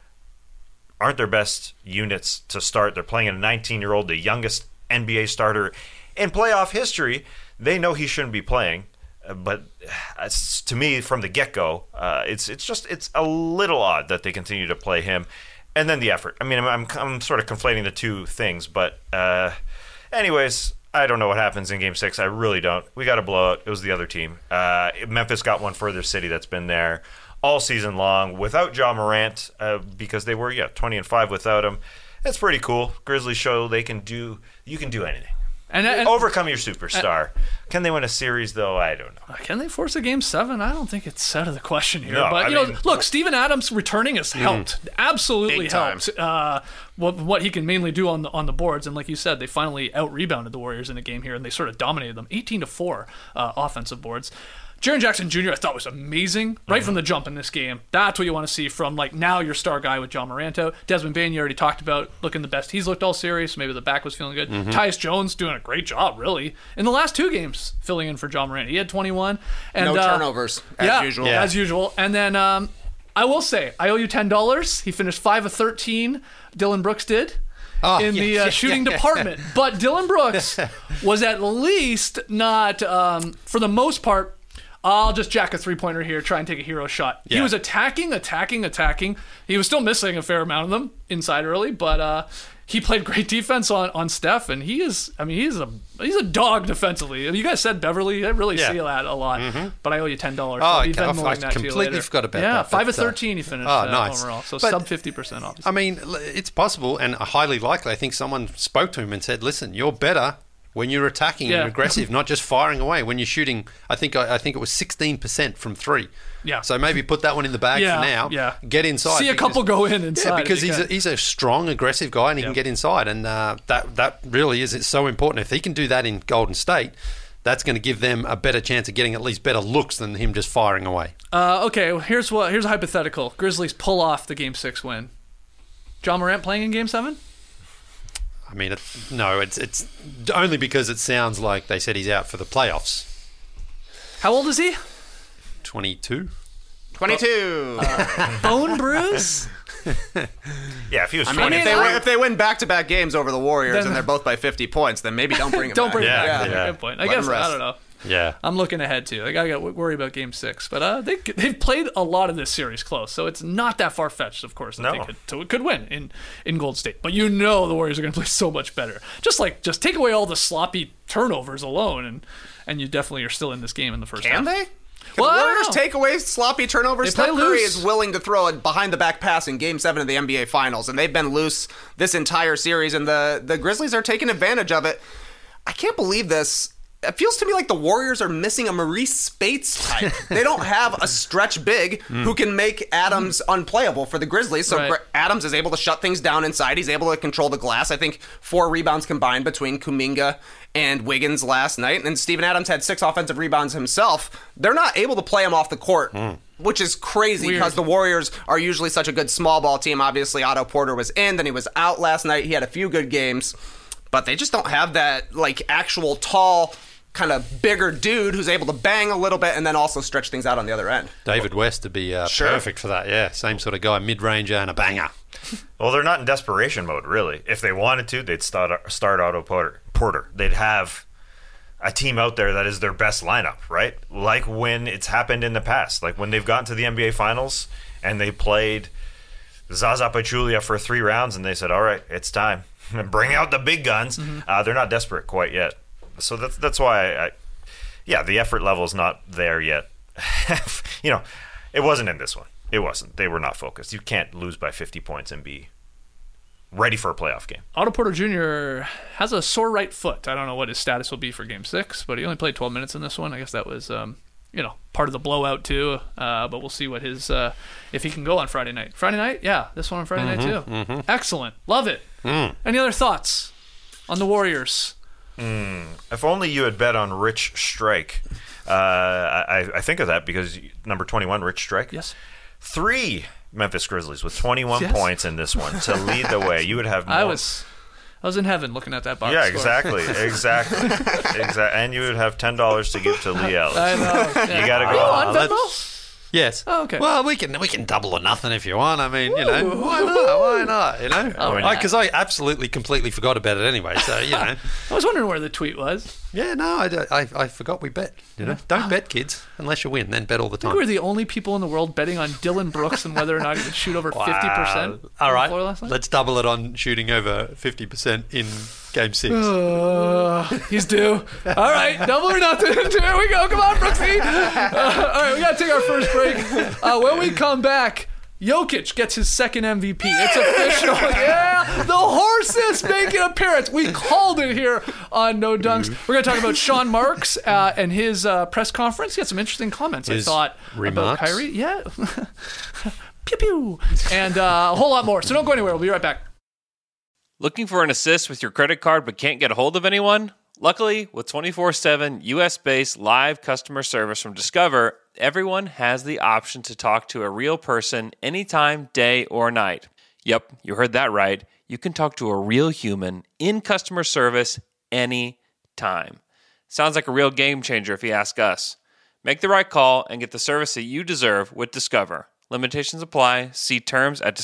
aren't their best units to start. They're playing a 19-year-old, the youngest NBA starter in playoff history. They know he shouldn't be playing. But to me, from the get-go, it's a little odd that they continue to play him. And then the effort. I mean, I'm sort of conflating the two things. But anyways, I don't know what happens in Game 6. I really don't. We got a blowout. It was the other team. Memphis got one further city that's been there all season long without Ja Morant because they were 20-5 without him. It's pretty cool. Grizzlies show you can do anything. And overcome your superstar. Can they win a series, though? I don't know. Can they force a Game 7? I don't think it's out of the question here. No, but, look, Steven Adams returning has helped. Absolutely helped. What he can mainly do on the boards. And like you said, they finally out-rebounded the Warriors in a game here, and they sort of dominated them. 18-4 offensive boards. Jaren Jackson Jr. I thought was amazing right from the jump in this game. That's what you want to see from now your star guy with Ja Morant out. Desmond Bane, you already talked about, looking the best he's looked all series. So maybe the back was feeling good. Tyus Jones doing a great job, really. In the last two games, filling in for Ja Morant. He had 21. And, no turnovers, as usual. Yeah. As usual. And then I will say, I owe you $10. He finished 5 of 13. Dylan Brooks did. In the shooting department. But Dylan Brooks was at least not, for the most part, I'll just jack a three-pointer here, try and take a hero shot. Yeah. He was attacking. He was still missing a fair amount of them inside early, but he played great defense on Steph, and he's a dog defensively. You guys said Beverly. I really see that a lot, but I owe you $10. I completely forgot about that. Yeah, 5 of 13 he finished nice. Overall, so sub 50% obviously. I mean, it's possible and highly likely. I think someone spoke to him and said, listen, you're better when you're attacking and aggressive, not just firing away. When you're shooting, I think it was 16% from 3. Yeah. So maybe put that one in the bag for now. Yeah. Get inside. See a couple go in inside. Yeah, because he's a strong, aggressive guy and he can get inside. And that really is so important. If he can do that in Golden State, that's going to give them a better chance of getting at least better looks than him just firing away. Okay, well, here's a hypothetical. Grizzlies pull off the Game 6 win. Ja Morant playing in Game 7? I mean, it's only because it sounds like they said he's out for the playoffs. How old is he? 22. 22. Bone bruise? Yeah, if he was 20. If they win back-to-back games over the Warriors and they're both by 50 points, then maybe don't bring him back. Bring him back. Yeah. Good point. I guess, I don't know. Yeah, I'm looking ahead too. I got to worry about Game 6, but they've played a lot of this series close, so it's not that far fetched. Of course, they could win in Golden State, but the Warriors are going to play so much better. Just take away all the sloppy turnovers alone, and you definitely are still in this game in the first half. Can they? Well, the Warriors take away sloppy turnovers. Steph Curry is willing to throw a behind-the-back pass in Game 7 of the NBA Finals, and they've been loose this entire series, and the Grizzlies are taking advantage of it. I can't believe this. It feels to me like the Warriors are missing a Maurice Spates type. They don't have a stretch big who can make Adams unplayable for the Grizzlies. So Adams is able to shut things down inside. He's able to control the glass. I think 4 rebounds combined between Kuminga and Wiggins last night. And Steven Adams had 6 offensive rebounds himself. They're not able to play him off the court, which is crazy because the Warriors are usually such a good small ball team. Obviously, Otto Porter was in, then he was out last night. He had a few good games, but they just don't have that actual tall, kind of bigger dude who's able to bang a little bit and then also stretch things out on the other end. David West would be perfect for that. Yeah, same sort of guy, mid-ranger and a banger. Well, they're not in desperation mode, really. If they wanted to, they'd start Otto Porter. They'd have a team out there that is their best lineup, right? Like when it's happened in the past. Like when they've gotten to the NBA Finals and they played Zaza Pachulia for 3 rounds and they said, all right, it's time. Bring out the big guns. They're not desperate quite yet. So that's why the effort level is not there yet. It wasn't in this one. It wasn't. They were not focused. You can't lose by 50 points and be ready for a playoff game. Otto Porter Jr. has a sore right foot. I don't know what his status will be for Game 6, but he only played 12 minutes in this one. I guess that was part of the blowout too. But we'll see what his if he can go on Friday night. Friday night? Yeah, this one on Friday night too. Excellent. Love it. Any other thoughts on the Warriors? If only you had bet on Rich Strike. I think of that because number 21, Rich Strike. Yes. 3 Memphis Grizzlies with 21 points in this one to lead the way. You would have more. I was in heaven looking at that box score. Exactly. And you would have $10 to give to Lee Ellis. I know. You got to go. Are you on Venmo? Yes. Oh, okay. Well, we can double or nothing if you want. I mean, why not? You know, because I absolutely completely forgot about it anyway. So I was wondering where the tweet was. Yeah, no, I forgot we bet. You know, don't bet, kids, unless you win. Then bet all the time. I think we're the only people in the world betting on Dylan Brooks and whether or not he would shoot over 50%. All right, let's double it on shooting over 50% in Game 6. He's due. All right, double or nothing. Here we go. Come on, Brooksy. All right, we got to take our first break. When we come back, Jokic gets his second MVP. It's official. Yeah, the horses make an appearance. We called it here on No Dunks. We're going to talk about Sean Marks and his press conference. He had some interesting comments, I thought, about Kyrie. Yeah. Pew, pew. And a whole lot more. So don't go anywhere. We'll be right back. Looking for an assist with your credit card but can't get a hold of anyone? Luckily, with 24/7 US-based live customer service from Discover, everyone has the option to talk to a real person anytime, day or night. Yep, you heard that right. You can talk to a real human in customer service anytime. Sounds like a real game changer if you ask us. Make the right call and get the service that you deserve with Discover. Limitations apply. See terms at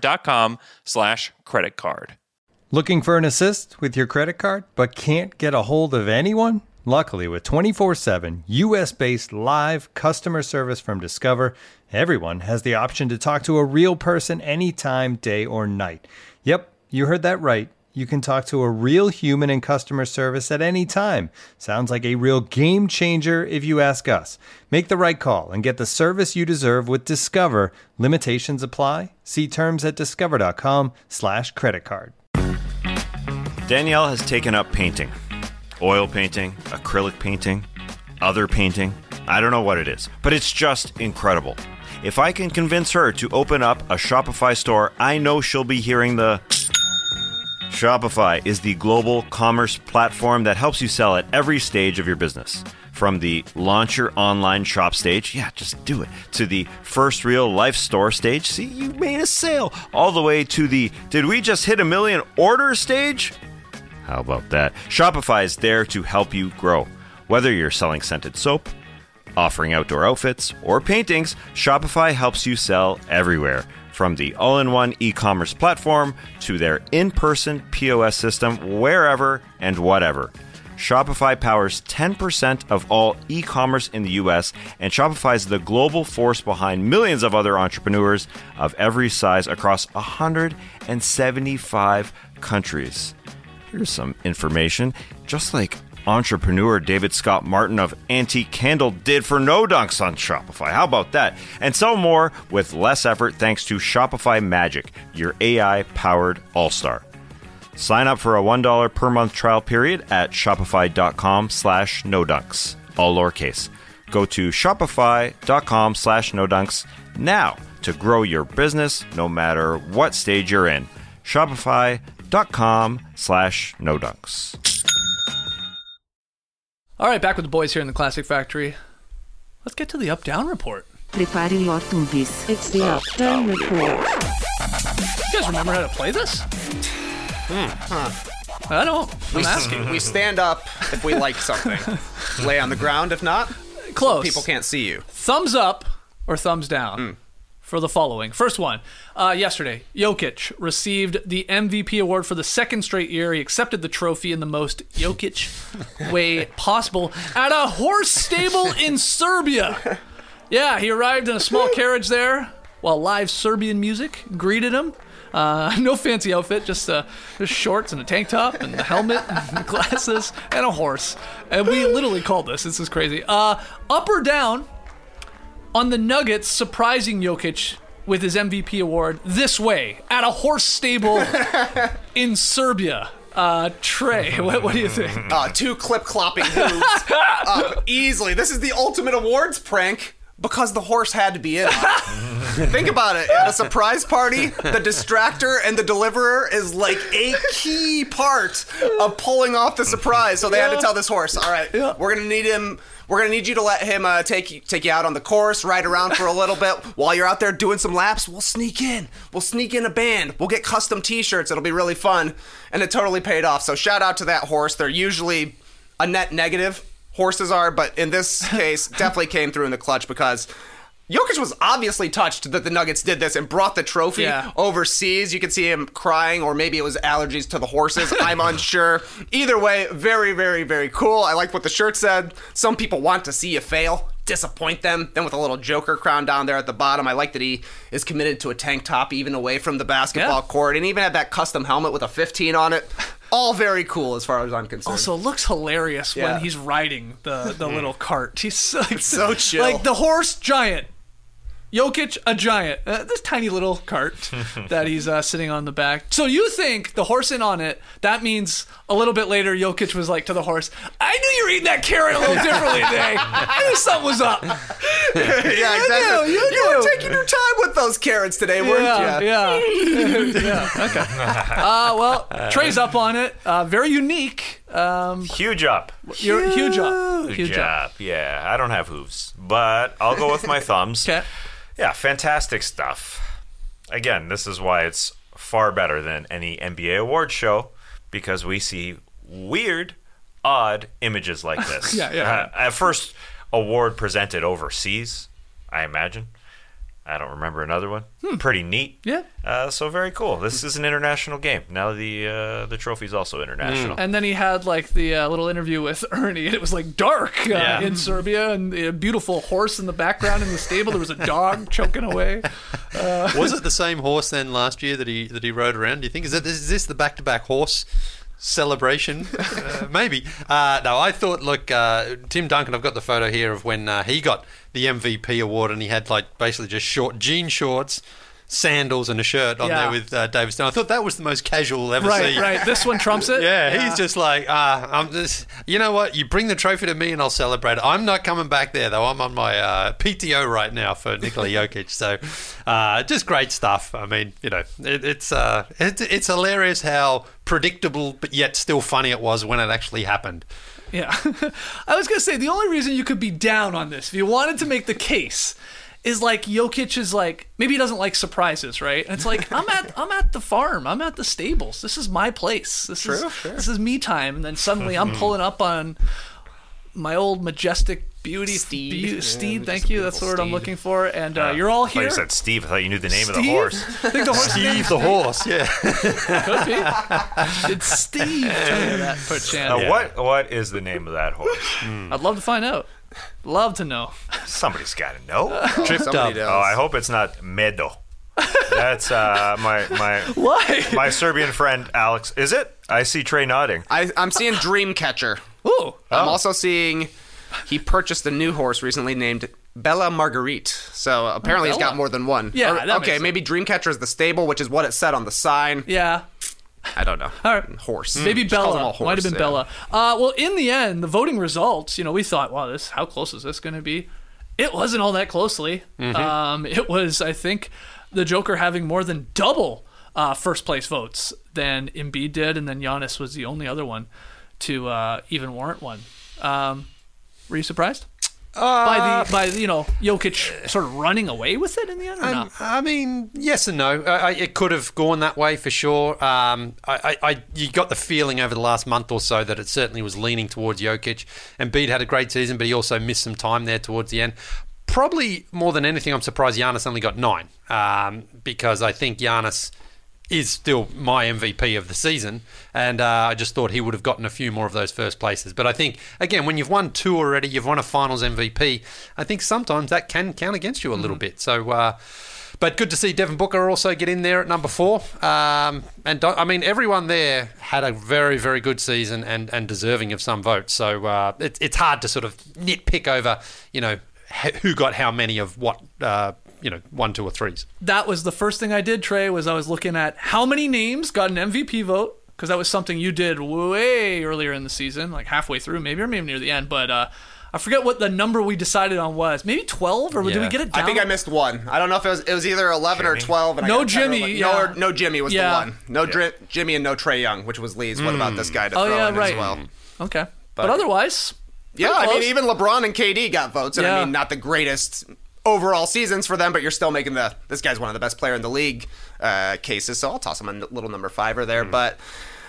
discover.com/creditcard. Looking for an assist with your credit card but can't get a hold of anyone? Luckily, with 24/7 US-based live customer service from Discover, everyone has the option to talk to a real person anytime, day or night. Yep, you heard that right. You can talk to a real human in customer service at any time. Sounds like a real game changer if you ask us. Make the right call and get the service you deserve with Discover. Limitations apply. See terms at discover.com/creditcard. Danielle has taken up painting. Oil painting, acrylic painting, other painting. I don't know what it is, but it's just incredible. If I can convince her to open up a Shopify store, I know she'll be hearing the... Shopify is the global commerce platform that helps you sell at every stage of your business. From the launch your online shop stage, yeah, just do it, to the first real life store stage, see, you made a sale, all the way to the did we just hit 1 million orders stage? How about that? Shopify is there to help you grow. Whether you're selling scented soap, offering outdoor outfits, or paintings, Shopify helps you sell everywhere. From the all-in-one e-commerce platform to their in-person POS system, wherever and whatever. Shopify powers 10% of all e-commerce in the US, and Shopify is the global force behind millions of other entrepreneurs of every size across 175 countries. Here's some information. Just like entrepreneur David Scott Martin of Antique Candle did for No Dunks on Shopify. How about that? And sell more with less effort thanks to Shopify Magic, your AI-powered all-star. Sign up for a $1 per month trial period at shopify.com/nodunks, all lowercase. Go to shopify.com/nodunks now to grow your business no matter what stage you're in. Shopify.com/nodunks. All right, back with the boys here in the Classic Factory. Let's get to the Up-Down Report. Prepare your tubis. It's the Up-Down Report. You guys remember how to play this? I don't. I'm asking. We stand up if we like something. Lay on the ground if not. Close. People can't see you. Thumbs up or thumbs down for the following. First one. Yesterday, Jokic received the MVP award for the second straight year. He accepted the trophy in the most Jokic way possible at a horse stable in Serbia. Yeah, he arrived in a small carriage there while live Serbian music greeted him. No fancy outfit, just shorts and a tank top and a helmet and glasses and a horse. And we literally called this. This is crazy. Up or down on the Nuggets surprising Jokic with his MVP award this way at a horse stable in Serbia. Trey, what do you think? 2 clip-clopping moves. Easily. This is the ultimate awards prank. Because the horse had to be in it. Think about it. At a surprise party, the distractor and the deliverer is like a key part of pulling off the surprise. So they had to tell this horse, all right, we're going to need him. We're going to need you to let him take you out on the course, ride around for a little bit. While you're out there doing some laps, we'll sneak in. We'll sneak in a band. We'll get custom t-shirts. It'll be really fun. And it totally paid off. So shout out to that horse. They're usually a net negative. Horses are, but in this case, definitely came through in the clutch because Jokic was obviously touched that the Nuggets did this and brought the trophy overseas. You could see him crying, or maybe it was allergies to the horses. I'm unsure. Either way, very, very, very cool. I like what the shirt said. Some people want to see you fail, disappoint them. Then with a little Joker crown down there at the bottom, I like that he is committed to a tank top even away from the basketball court, and even had that custom helmet with a 15 on it. All very cool as far as I'm concerned. Also, looks hilarious when he's riding the little cart. He's like, so chill. Like the horse, giant. Jokic, a giant. This tiny little cart that he's sitting on the back. So you think the horse in on it, that means a little bit later Jokic was like to the horse, I knew you were eating that carrot a little differently today. I knew something was up. Yeah, exactly. You were taking your time with those carrots today, weren't you? Yeah. Okay. Well, Trey's up on it. Very unique. Huge up. Huge up. Huge up. Yeah, I don't have hooves, but I'll go with my thumbs. Okay. Yeah, fantastic stuff. Again, this is why it's far better than any NBA award show, because we see weird, odd images like this. At first, award presented overseas, I imagine. I don't remember another one. Pretty neat. Yeah. So very cool. This is an international game. Now the trophy's also international. And then he had like the little interview with Ernie, and it was like dark in Serbia, and a beautiful horse in the background in the stable. There was a dog choking away. Was it the same horse then last year that he rode around? Do you think is this the back-to-back horse celebration? Maybe. No, I thought, look, Tim Duncan, I've got the photo here of when he got the MVP award, and he had like basically just short jean shorts, sandals, and a shirt on there with David Stone. I thought that was the most casual I'll ever see. Right. This one trumps it. He's just like, I'm just, you know what? You bring the trophy to me, and I'll celebrate it. I'm not coming back there though. I'm on my PTO right now for Nikola Jokic. So, just great stuff. I mean, you know, it's hilarious how predictable but yet still funny it was when it actually happened. Yeah. I was going to say, the only reason you could be down on this, if you wanted to make the case, is like Jokic is like, maybe he doesn't like surprises, right? And it's like, I'm at the farm. I'm at the stables. This is my place. This is me time. And then suddenly I'm pulling up on my old majestic beauty Steve. Thank you. That's the word I'm looking for. And you're all here. I thought you said Steve. I thought you knew the name of the horse. I think the horse. Steve the horse. Yeah. Could be. It's Steve. That put channel. What is the name of that horse? I'd love to find out. Love to know. Somebody's got to know. Tripped up. Oh, I hope it's not Medo. That's my Why? Serbian friend Alex. Is it? I see Trey nodding. I'm seeing Dreamcatcher. Ooh. I'm also seeing he purchased a new horse recently named Bella Marguerite. So apparently he's got more than one. Yeah. Okay, maybe Dreamcatcher is the stable, which is what it said on the sign. Yeah. I don't know. All right. Horse. Maybe Bella. Might have been Bella. Well, in the end, the voting results, we thought, wow, how close is this going to be? It wasn't all that closely. It was, I think, the Joker having more than double first place votes than Embiid did, and then Giannis was the only other one to even warrant one. Were you surprised? By Jokic sort of running away with it in the end, or not? I mean, yes and no. It could have gone that way for sure. You got the feeling over the last month or so that it certainly was leaning towards Jokic. Embiid had a great season, but he also missed some time there towards the end. Probably more than anything, I'm surprised Giannis only got 9, because I think Giannis is still my MVP of the season, and I just thought he would have gotten a few more of those first places. But I think, again, when you've won 2 already, you've won a finals MVP, I think sometimes that can count against you a little bit. So, but good to see Devin Booker also get in there at number 4. And I mean, everyone there had a very, very good season and deserving of some votes. So it's hard to sort of nitpick over, who got how many of what 1, 2, or 3s. That was the first thing I did, Trey, was I was looking at how many names got an MVP vote, because that was something you did way earlier in the season, like halfway through maybe, or maybe near the end, but I forget what the number we decided on was. Maybe 12, or did we get it down? I think I missed one. I don't know if it was either 11 or 12. And no Jimmy. No Jimmy was the one. No Jimmy and no Trey Young, which was Lee's. What about this guy to throw in as well? Okay. But otherwise... Yeah, I mean, even LeBron and KD got votes, and I mean, not the greatest overall seasons for them, but you're still making this guy's one of the best player in the league cases, so I'll toss him a little number 5er there. But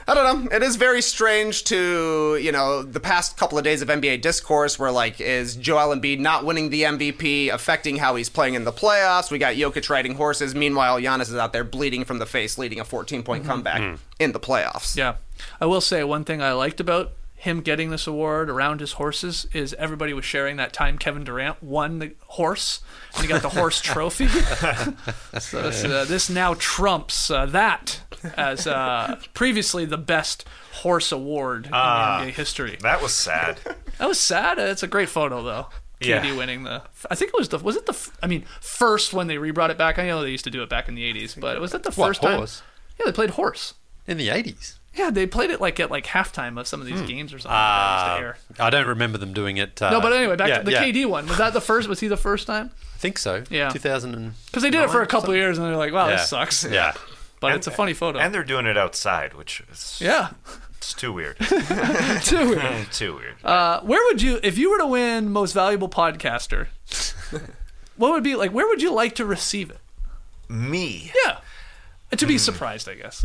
I don't know. It is very strange to, the past couple of days of NBA discourse where, is Joel Embiid not winning the MVP affecting how he's playing in the playoffs? We got Jokic riding horses. Meanwhile, Giannis is out there bleeding from the face, leading a 14-point comeback in the playoffs. Yeah. I will say one thing I liked about him getting this award around his horses is everybody was sharing that time Kevin Durant won the horse and he got the horse trophy. So this now trumps that as previously the best horse award in NBA history. That was sad. That was sad. It's a great photo though. KD winning I think it was first when they rebrought it back. I know they used to do it back in the 80s, but was that the first time? Horse? Yeah, they played horse. In the 80s? Yeah, they played it at halftime of some of these games or something. I don't remember them doing it. No, but anyway, back to the KD one. Was that the first? Was he the first time? I think so. Yeah, 2000. Because they did it for a couple of years, and they're like, "Wow, this sucks." Yeah, but it's a funny photo. And they're doing it outside, which is it's too weird. Too weird. Too weird. Where would you, if you were to win Most Valuable Podcaster, what would be where would you like to receive it? Me. Yeah, and to be surprised, I guess.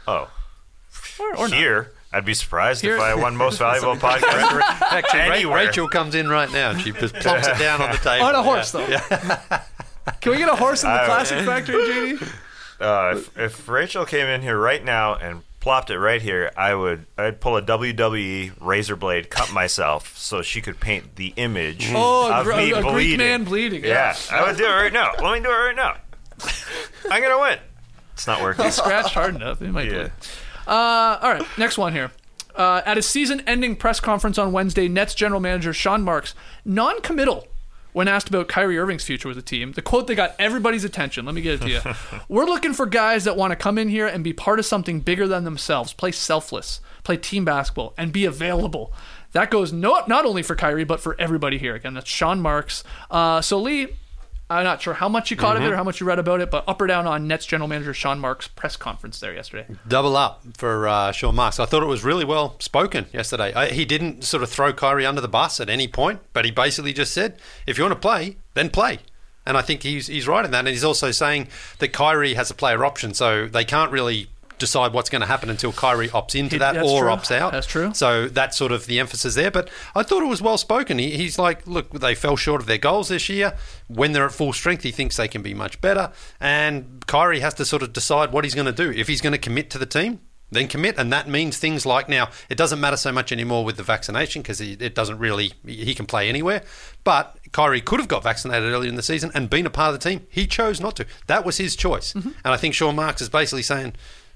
Or here, I'd be surprised if I won Most Valuable Podcaster. Actually, Rachel comes in right now and she just plumps it down on the table. On a horse, though. Yeah. Can we get a horse in the Classic Factory, JD? If Rachel came in here right now and plopped it right here, I'd pull a WWE razor blade, cut myself so she could paint the image of me bleeding. Greek man bleeding. Yeah, I would do it right now. Let me do it right now. I'm gonna win. It's not working. He scratched hard enough. It might bleed. All right, next one here. At his season-ending press conference on Wednesday, Nets general manager Sean Marks, non-committal when asked about Kyrie Irving's future with the team. The quote that got everybody's attention. Let me get it to you. "We're looking for guys that want to come in here and be part of something bigger than themselves, play selfless, play team basketball, and be available. That goes not only for Kyrie, but for everybody here." Again, that's Sean Marks. So, Lee, I'm not sure how much you caught of it or how much you read about it, but up or down on Nets general manager Sean Marks' press conference there yesterday? Double up for Sean Marks. I thought it was really well spoken yesterday. He didn't sort of throw Kyrie under the bus at any point, but he basically just said, if you want to play, then play. And I think he's right in that. And he's also saying that Kyrie has a player option, so they can't really decide what's going to happen until Kyrie opts into that or opts out. That's true. So that's sort of the emphasis there. But I thought it was well spoken. He's like, look, they fell short of their goals this year. When they're at full strength, he thinks they can be much better. And Kyrie has to sort of decide what he's going to do. If he's going to commit to the team, then commit. And that means things like, now, it doesn't matter so much anymore with the vaccination because it doesn't really, he can play anywhere. But Kyrie could have got vaccinated earlier in the season and been a part of the team. He chose not to. That was his choice. And I think Sean Marks is basically saying,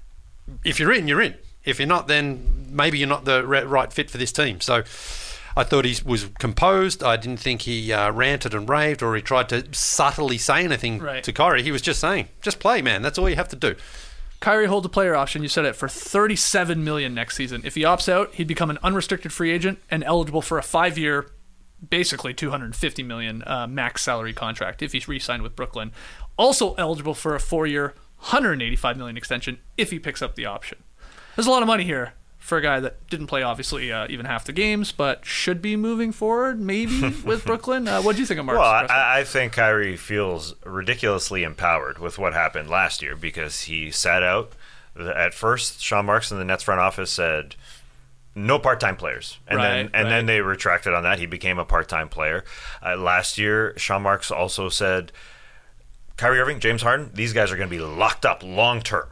if you're in, you're in. If you're not, then maybe you're not the right fit for this team. So I thought he was composed. I didn't think he ranted and raved or he tried to subtly say anything to Kyrie. He was just saying, just play, man. That's all you have to do. Kyrie holds a player option, you said it, for $37 million next season. If he opts out, he'd become an unrestricted free agent and eligible for a 5-year, basically $250 million max salary contract if he's re-signed with Brooklyn. Also eligible for a 4-year, $185 million extension if he picks up the option. There's a lot of money here for a guy that didn't play, obviously, even half the games, but should be moving forward, maybe, with Brooklyn. What do you think of Mark's? Well, I think Kyrie feels ridiculously empowered with what happened last year because he sat out. At first, Sean Marks in the Nets front office said, no part-time players. And then they retracted on that. He became a part-time player. Last year, Sean Marks also said, Kyrie Irving, James Harden, these guys are going to be locked up long-term.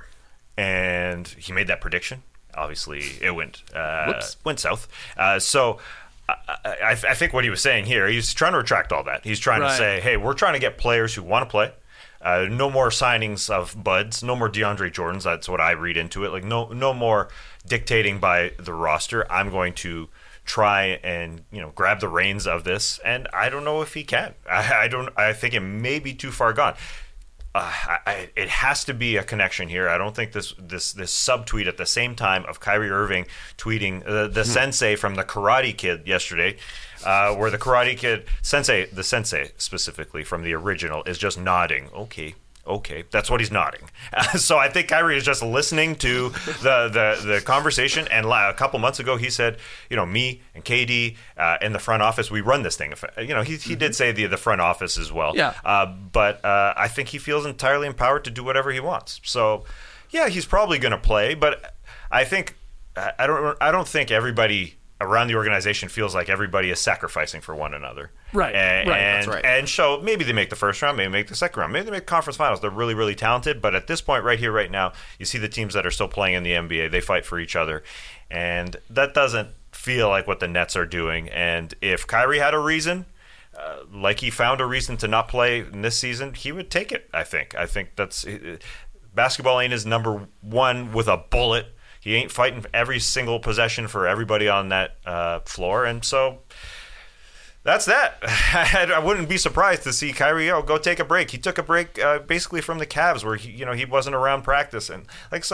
And he made that prediction. Obviously, it went south. So I think what he was saying here, he's trying to retract all that. He's trying to say, hey, we're trying to get players who want to play. No more signings of buds. No more DeAndre Jordans. That's what I read into it. Like no more dictating by the roster. I'm going to try and grab the reins of this, and I don't know if he can. I think it may be too far gone. It has to be a connection here. I don't think this subtweet at the same time of Kyrie Irving tweeting the sensei from the Karate Kid yesterday, where the Karate Kid the sensei specifically from the original is just nodding. Okay, that's what he's nodding. So I think Kyrie is just listening to the conversation. And a couple months ago, he said, me and KD in the front office, we run this thing. He did say the front office as well. Yeah. But I think he feels entirely empowered to do whatever he wants. So, yeah, he's probably going to play. But I think I don't think everybody around the organization feels like everybody is sacrificing for one another. Right. That's right. And so maybe they make the first round, maybe they make the second round, maybe they make conference finals. They're really, really talented. But at this point, right here, right now, you see the teams that are still playing in the NBA. They fight for each other. And that doesn't feel like what the Nets are doing. And if Kyrie had a reason, like he found a reason to not play in this season, he would take it, I think. I think that's basketball ain't his number one with a bullet. He ain't fighting every single possession for everybody on that floor. And so that's that. I wouldn't be surprised to see Kyrie go take a break. He took a break basically from the Cavs where he wasn't around practice. And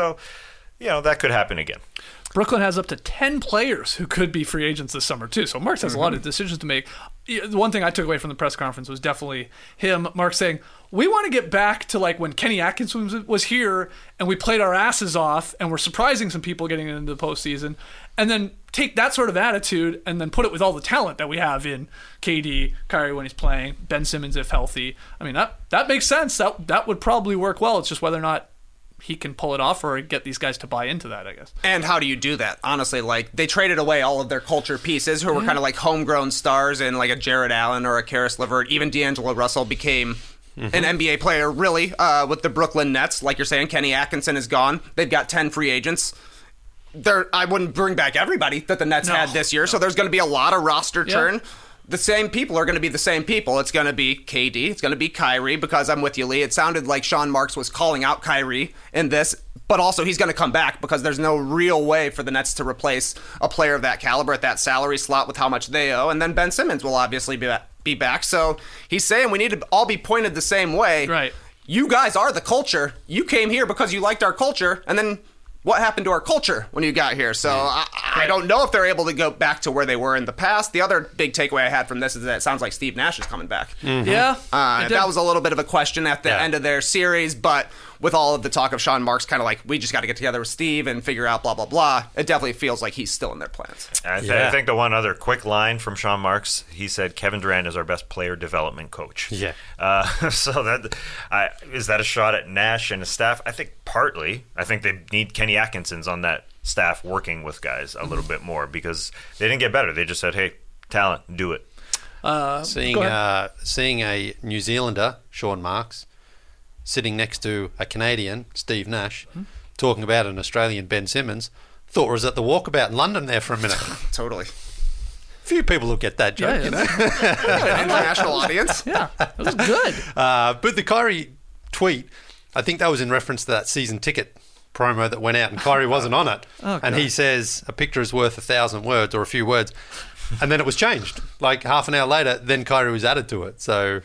that could happen again. Brooklyn has up to 10 players who could be free agents this summer, too. So Marks has a lot of decisions to make. The one thing I took away from the press conference was definitely him, Mark, saying, we want to get back to like when Kenny Atkinson was here and we played our asses off and we're surprising some people getting into the postseason, and then take that sort of attitude and then put it with all the talent that we have in KD, Kyrie when he's playing, Ben Simmons if healthy. I mean, that makes sense. That would probably work well. It's just whether or not he can pull it off or get these guys to buy into that, I guess. And how do you do that? Honestly, like, they traded away all of their culture pieces who were kind of like homegrown stars in like a Jared Allen or a Karis LeVert. Even D'Angelo Russell became an NBA player, really, with the Brooklyn Nets. Like you're saying, Kenny Atkinson is gone. They've got 10 free agents. I wouldn't bring back everybody that the Nets had this year, so there's going to be a lot of roster churn. The same people are going to be the same people. It's going to be KD. It's going to be Kyrie, because I'm with you, Lee. It sounded like Sean Marks was calling out Kyrie in this, but also he's going to come back because there's no real way for the Nets to replace a player of that caliber at that salary slot with how much they owe. And then Ben Simmons will obviously be back. So he's saying we need to all be pointed the same way. Right. You guys are the culture. You came here because you liked our culture, and then what happened to our culture when you got here? So I don't know if they're able to go back to where they were in the past. The other big takeaway I had from this is that it sounds like Steve Nash is coming back. Yeah. That was a little bit of a question at the end of their series, but with all of the talk of Sean Marks kind of like, we just got to get together with Steve and figure out blah, blah, blah, it definitely feels like he's still in their plans. I think the one other quick line from Sean Marks, he said, Kevin Durant is our best player development coach. Yeah. So is that a shot at Nash and his staff? I think partly. I think they need Kenny Atkinson's on that staff working with guys a little bit more because they didn't get better. They just said, hey, talent, do it. Seeing a New Zealander, Sean Marks, sitting next to a Canadian, Steve Nash, talking about an Australian, Ben Simmons, thought was at the Walkabout in London there for a minute. Totally. Few people will get that joke, you know. International audience. Yeah, that was good. But the Kyrie tweet, I think that was in reference to that season ticket promo that went out, and Kyrie wasn't on it. And he says, a picture is worth 1,000 words or a few words. And then it was changed. Like half an hour later, then Kyrie was added to it. So...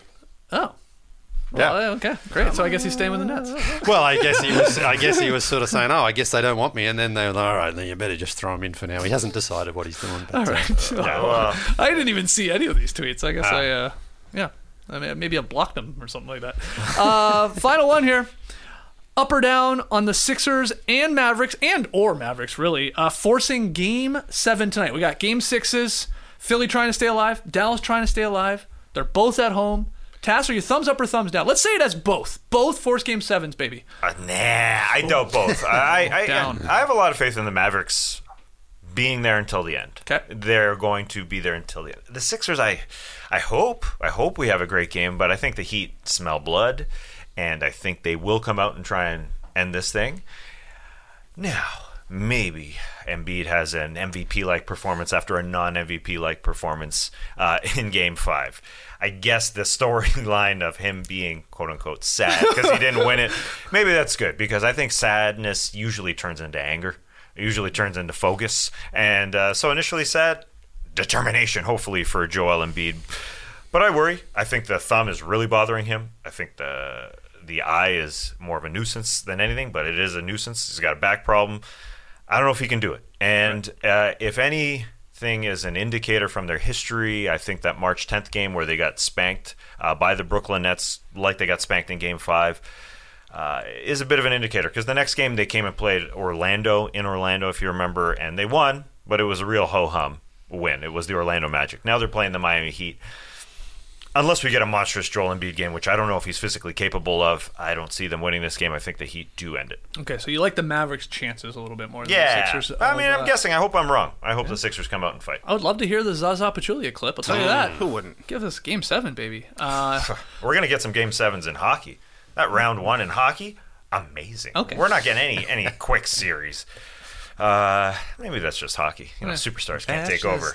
Well, okay, great. So I guess he's staying with the Nets. Well, I guess he was sort of saying, "Oh, I guess they don't want me," and then they were like, "All right, then you better just throw him in for now." He hasn't decided what he's doing. But, all right. I didn't even see any of these tweets. I guess I mean, maybe I blocked them or something like that. Final one here. Up or down on the Sixers and Mavericks or Mavericks really forcing Game 7 tonight. We got Game 6s. Philly trying to stay alive. Dallas trying to stay alive. They're both at home. Tass, are you thumbs up or thumbs down? Let's say it as both. Both force Game 7s, baby. I doubt both. I have a lot of faith in the Mavericks being there until the end. Okay. They're going to be there until the end. The Sixers, I hope we have a great game, but I think the Heat smell blood, and I think they will come out and try and end this thing. Now, maybe Embiid has an MVP-like performance after a non-MVP-like performance in Game 5. I guess the storyline of him being quote-unquote sad because he didn't win it, maybe that's good because I think sadness usually turns into anger. It usually turns into focus. And so initially sad, determination hopefully for Joel Embiid. But I worry. I think the thumb is really bothering him. I think the eye is more of a nuisance than anything, but it is a nuisance. He's got a back problem. I don't know if he can do it. And if anything is an indicator from their history, I think that March 10th game where they got spanked by the Brooklyn Nets like they got spanked in Game 5 is a bit of an indicator because the next game they came and played in Orlando, if you remember, and they won, but it was a real ho-hum win. It was the Orlando Magic. Now they're playing the Miami Heat. unless we get a monstrous Joel Embiid game, which I don't know if he's physically capable of, I don't see them winning this game. I think the Heat do end it. Okay, so you like the Mavericks' chances a little bit more than the Sixers. I mean, I'm guessing. I hope I'm wrong. I hope the Sixers come out and fight. I would love to hear the Zaza Pachulia clip. I'll tell you that. Who wouldn't? Give us Game 7, baby. We're going to get some Game 7s in hockey. That round 1 in hockey, amazing. Okay. We're not getting any quick series. Maybe that's just hockey. Superstars can't take over.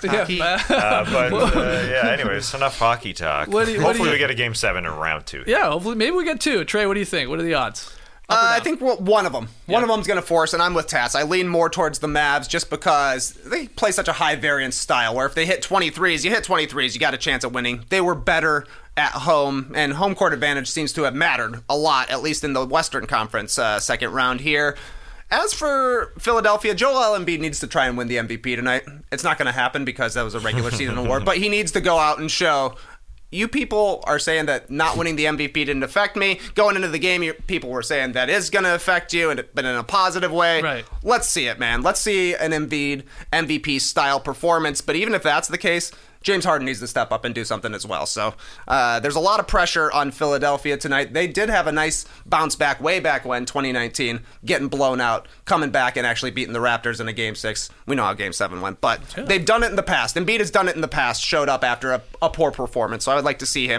Anyways, enough hockey talk. Hopefully we get a Game 7 in round 2. Yeah, hopefully. Maybe we get 2. Trey, what do you think? What are the odds? I think one of them. One of them's going to force, and I'm with Tass. I lean more towards the Mavs just because they play such a high variance style where if they hit 23s, you got a chance at winning. They were better at home, and home court advantage seems to have mattered a lot, at least in the Western Conference second round here. As for Philadelphia, Joel Embiid needs to try and win the MVP tonight. It's not going to happen because that was a regular season award, but he needs to go out and show. You people are saying that not winning the MVP didn't affect me. Going into the game, people were saying that is going to affect you, but in a positive way. Right. Let's see it, man. Let's see an Embiid MVP-style performance. But even if that's the case, James Harden needs to step up and do something as well. So there's a lot of pressure on Philadelphia tonight. They did have a nice bounce back way back when, 2019, getting blown out, coming back and actually beating the Raptors in a Game 6. We know how Game 7 went, but they've done it in the past. Embiid has done it in the past, showed up after a poor performance. So I would like to see him,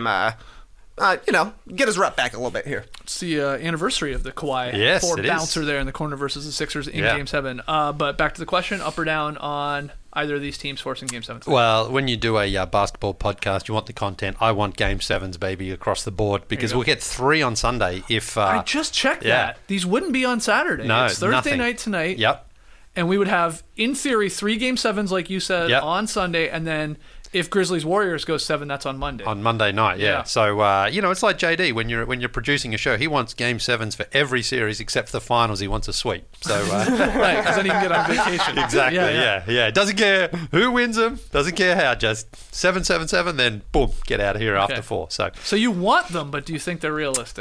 get his rep back a little bit here. It's the anniversary of the Kawhi bouncer there in the corner versus the Sixers in Game 7. But back to the question, up or down on either of these teams forcing Game 7? Well, when you do a basketball podcast, you want the content. I want Game 7s, baby, across the board, because we'll get 3 on Sunday. I just checked that. These wouldn't be on Saturday. No, it's Thursday night tonight. Yep. And we would have, in theory, 3 Game 7s, like you said, on Sunday, and then if Grizzlies Warriors goes 7, that's on Monday. On Monday night, yeah. So it's like JD when you're producing a show. He wants Game 7s for every series except for the finals. He wants a sweep. So right, because then he can get on vacation. Exactly. Yeah. Doesn't care who wins them. Doesn't care how. Just 7-7-7. Then boom, get out of here after 4. So you want them, but do you think they're realistic?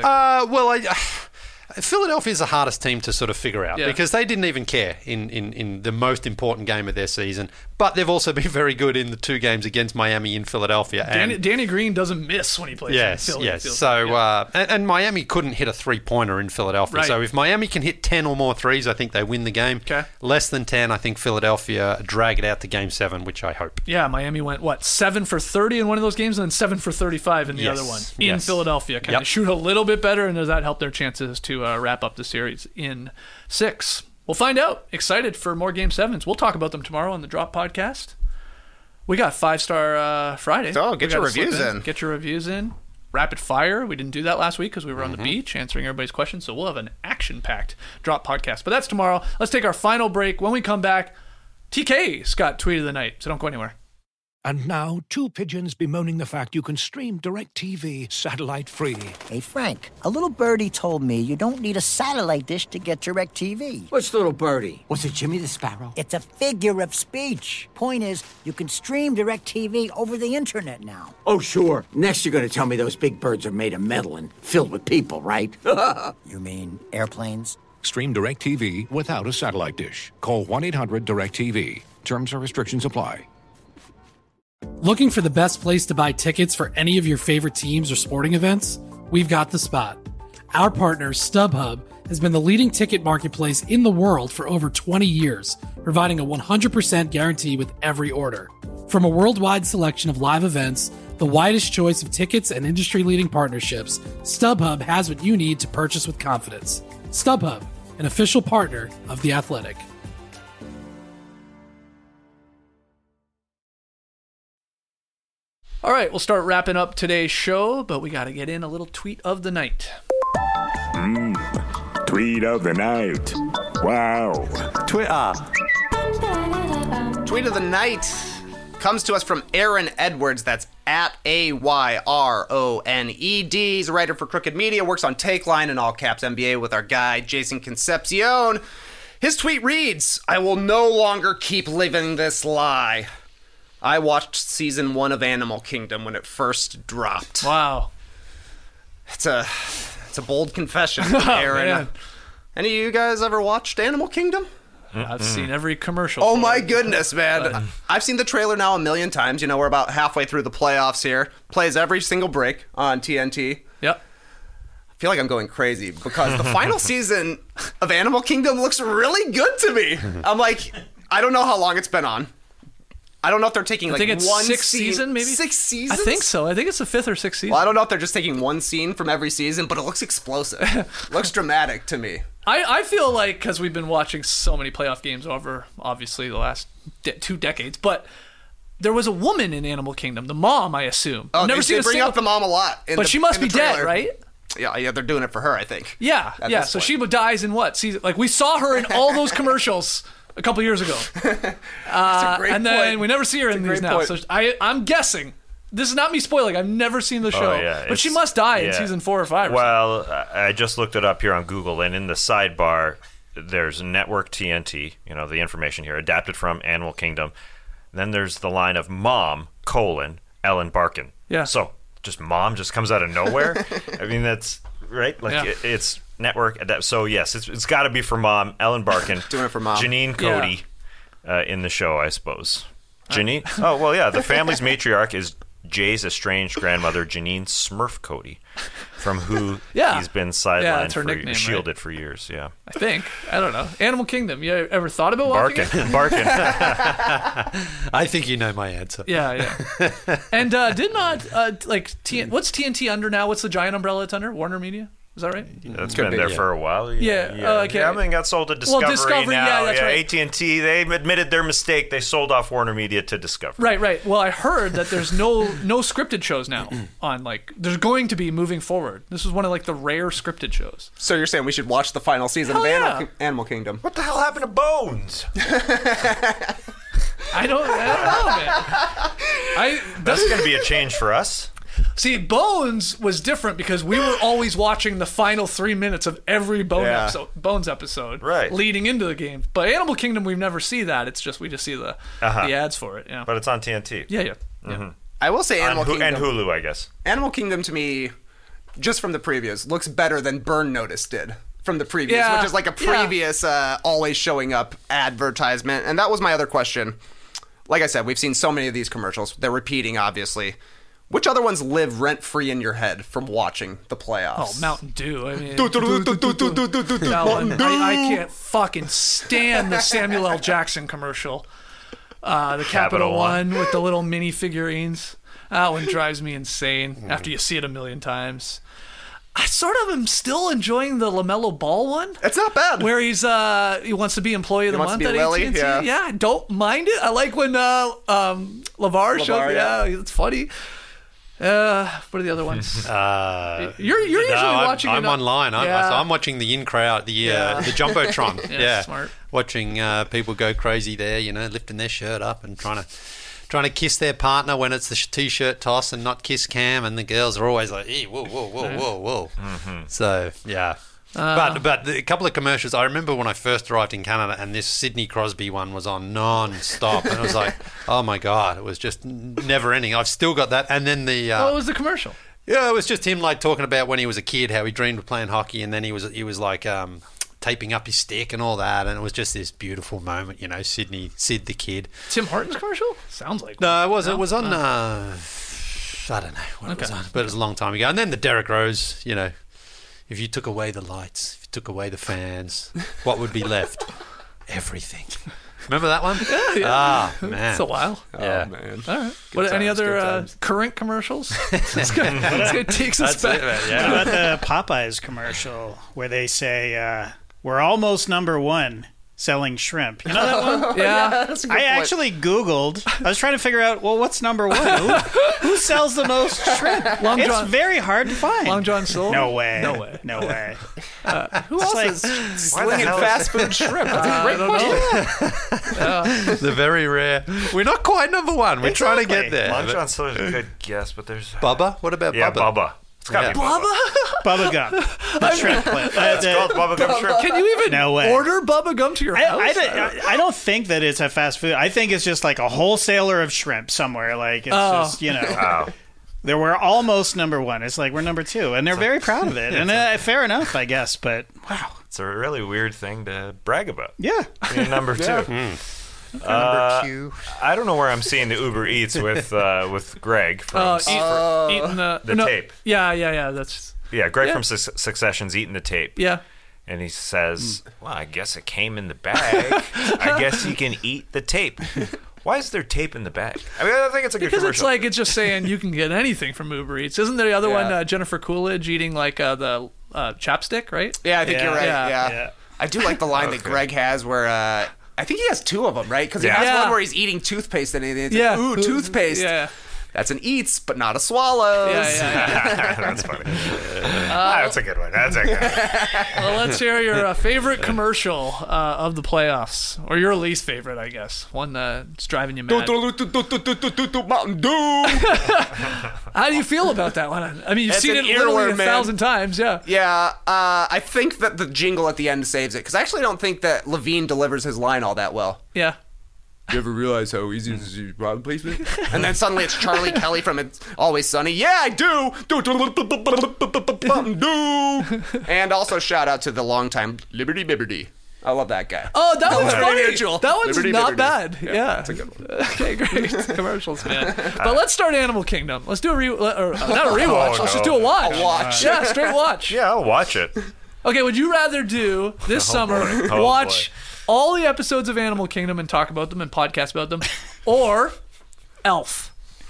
Philadelphia is the hardest team to sort of figure out because they didn't even care in the most important game of their season. But they've also been very good in the 2 games against Miami in Philadelphia. Danny Green doesn't miss when he plays in Philly. Yes. So, and Miami couldn't hit a 3-pointer in Philadelphia. Right. So if Miami can hit 10 or more threes, I think they win the game. Okay. Less than 10, I think Philadelphia drag it out to Game 7, which I hope. Yeah, Miami went, 7 for 30 in one of those games and then 7 for 35 in the other one in Philadelphia. Kind of shoot a little bit better, and does that help their chances to wrap up the series in 6? We'll find out. Excited for more Game 7s. We'll talk about them tomorrow on the Drop Podcast. We got 5-Star Friday. Oh, get your reviews in. Get your reviews in. Rapid fire. We didn't do that last week because we were on the beach answering everybody's questions. So we'll have an action-packed Drop Podcast. But that's tomorrow. Let's take our final break. When we come back, TK's got Tweet of the Night. So don't go anywhere. And now, 2 pigeons bemoaning the fact you can stream DirecTV satellite-free. Hey, Frank, a little birdie told me you don't need a satellite dish to get DirecTV. Which little birdie? Was it Jimmy the Sparrow? It's a figure of speech. Point is, you can stream DirecTV over the internet now. Oh, sure. Next you're going to tell me those big birds are made of metal and filled with people, right? You mean airplanes? Stream DirecTV without a satellite dish. Call 1-800-DirecTV. Terms and restrictions apply. Looking for the best place to buy tickets for any of your favorite teams or sporting events? We've got the spot. Our partner, StubHub, has been the leading ticket marketplace in the world for over 20 years, providing a 100% guarantee with every order. From a worldwide selection of live events, the widest choice of tickets, and industry-leading partnerships, StubHub has what you need to purchase with confidence. StubHub, an official partner of The Athletic. All right, we'll start wrapping up today's show, but we got to get in a little Tweet of the Night. Tweet of the Night. Wow. Twitter. Tweet of the Night comes to us from Aaron Edwards. That's at AYRONED. He's a writer for Crooked Media, works on Takeline and All Caps NBA with our guy, Jason Concepcion. His tweet reads, "I will no longer keep living this lie. I watched season 1 of Animal Kingdom when it first dropped." Wow. It's a bold confession from Aaron. Man. Any of you guys ever watched Animal Kingdom? I've seen every commercial. Oh my goodness, man. I've seen the trailer now a million times. You know, we're about halfway through the playoffs here. Plays every single break on TNT. Yep. I feel like I'm going crazy because the final season of Animal Kingdom looks really good to me. I'm like, I don't know how long it's been on. I don't know if they're taking I think it's one sixth season, maybe 6 seasons. I think so. I think it's the 5th or 6th season. Well, I don't know if they're just taking one scene from every season, but it looks explosive. Looks dramatic to me. I feel like, because we've been watching so many playoff games over, obviously, the last 2 decades, but there was a woman in Animal Kingdom, the mom, I assume. Oh, never they bring up the mom a lot. But she must be dead, right? Yeah, they're doing it for her, I think. Yeah. So she dies in what season? Like, we saw her in all those commercials a couple years ago. That's a great and then point. we never see her in these now. point. So I'm guessing. This is not me spoiling. I've never seen the show. But she it's- must die in yeah. season 4 or 5. Well, I just looked it up here on Google, and in the sidebar, there's Network TNT, the information here, adapted from Animal Kingdom. Then there's the line of Mom, Ellen Barkin. Yeah. So, just Mom just comes out of nowhere? I mean, that's, right? Like, Yeah. it's Network adapt. So, yes, it's got to be for Mom, Ellen Barkin. Doing it for Mom. Janine Cody in the show, I suppose. Janine? Oh, well, yeah, the family's matriarch is Jay's estranged grandmother, Janine Smurf Cody, from who he's been sidelined her nickname, shielded for years. Yeah, I think. I don't know. Animal Kingdom. You ever thought about watching it? Barkin. I think you know my answer. Yeah. And did not what's TNT under now? What's the giant umbrella it's under? Warner Media. Is that right? It's been there for a while. Yeah. Okay. I mean, got sold to Discovery, Discovery, now. yeah, that's right. AT&T, they admitted their mistake. They sold off Warner Media to Discovery. Right. Well, I heard that there's no scripted shows now on there's going to be moving forward. This is one of the rare scripted shows. So you're saying we should watch the final season of Animal Kingdom? What the hell happened to Bones? I don't know, man. That's going to be a change for us. See, Bones was different because we were always watching the final 3 minutes of every Bones episode leading into the game. But Animal Kingdom, we never see that. It's just we just see the ads for it. Yeah, but it's on TNT. Yeah. Mm-hmm. I will say Animal Kingdom and Hulu, I guess. Animal Kingdom to me, just from the previews, looks better than Burn Notice did from the previews, which is like a previous always showing up advertisement. And that was my other question. Like I said, we've seen so many of these commercials. They're repeating, obviously. Which other ones live rent-free in your head from watching the playoffs? Oh, Mountain Dew. I mean, that one, I can't fucking stand the Samuel L. Jackson commercial. The Capital One with the little mini figurines. That one drives me insane after you see it a million times. I sort of am still enjoying the LaMelo Ball one. It's not bad. Where he wants to be Employee of the Month at AT&T. Yeah, I don't mind it. I like when LeVar showed. Yeah, it's funny. What are the other ones? You're usually watching. I'm online. So I'm watching the in-crowd, the jumbotron. Yeah, smart. Watching people go crazy there. Lifting their shirt up and trying to kiss their partner when it's the t-shirt toss and not kiss Cam, and the girls are always like, "Hey, whoa." Mm-hmm. So yeah. But a couple of commercials. I remember when I first arrived in Canada, and this Sidney Crosby one was on non-stop, and it was like, oh my god, it was just never ending. I've still got that. And then the what was the commercial? Yeah, it was just him talking about when he was a kid, how he dreamed of playing hockey, and then he was taping up his stick and all that, and it was just this beautiful moment, Sid the kid. Tim Hortons commercial? Sounds like no, it was. No? It was on. I don't know what it was on, but it was a long time ago. And then the Derek Rose, if you took away the lights, if you took away the fans, what would be left? Everything. Remember that one? Yeah. Ah, man. It's a while. Yeah. Oh, man. All right. Any other current commercials? This guy takes us back. What about the Popeyes commercial where they say, we're almost number one selling shrimp? You know that one? Yeah. That's a good point. Actually Googled. I was trying to figure out, what's number one? Who sells the most shrimp? It's very hard to find. Long John Silver? No way. Who else is slinging fast food shrimp? That's a great question. They're very rare. We're not quite number one. We're trying to get there. Long John Silver's a good guess, but there's... Bubba? What about Bubba? Yeah, Bubba. It's got to be Bubba. Bubba Gum. The shrimp plate. It's called Bubba Gum Shrimp. Can you even order Bubba Gum to your house? I don't think that it's a fast food. I think it's just like a wholesaler of shrimp somewhere. Like, it's just, Wow. There we're almost number one. It's like we're number two. And they're very proud of it. And fair enough, I guess. But, wow. It's a really weird thing to brag about. Yeah. Being number 2. Number 2. I don't know where I'm seeing the Uber Eats with Greg from eating the tape. Yeah. That's Greg from Succession's eating the tape. Yeah. And he says, well, I guess it came in the bag. I guess you can eat the tape. Why is there tape in the bag? I mean, I think it's a good commercial. Because it's like, it's just saying you can get anything from Uber Eats. Isn't there the other one, Jennifer Coolidge eating like the chapstick, right? Yeah, I think you're right. Yeah. I do like the line that Greg has where I think he has 2 of them, right? Because he has one where he's eating toothpaste and it's like, ooh, toothpaste. Yeah. That's an eats, but not a swallows. Yeah. That's funny. That's a good one. That's a good one. Well, let's hear your favorite commercial of the playoffs, or your least favorite, I guess. One that's driving you mad. Mountain Dew. How do you feel about that one? I mean, you've seen it literally 1,000 times. Yeah. Yeah. I think that the jingle at the end saves it because I actually don't think that Levine delivers his line all that well. Yeah. You ever realize how easy it is to do product placement? And then suddenly it's Charlie Kelly from It's Always Sunny. Yeah, I do. And also shout out to the longtime Liberty Bibberty. I love that guy. Oh, that one's funny. Mutual. That one's Liberty not Bibberty. bad. Yeah. That's a good one. Okay, great. Commercials, man. But let's start Animal Kingdom. Let's do not a rewatch. Let's just do a watch. A watch. Yeah, straight watch. Yeah, I'll watch it. Okay, would you rather do this summer watch all the episodes of Animal Kingdom and talk about them and podcast about them, or Elf?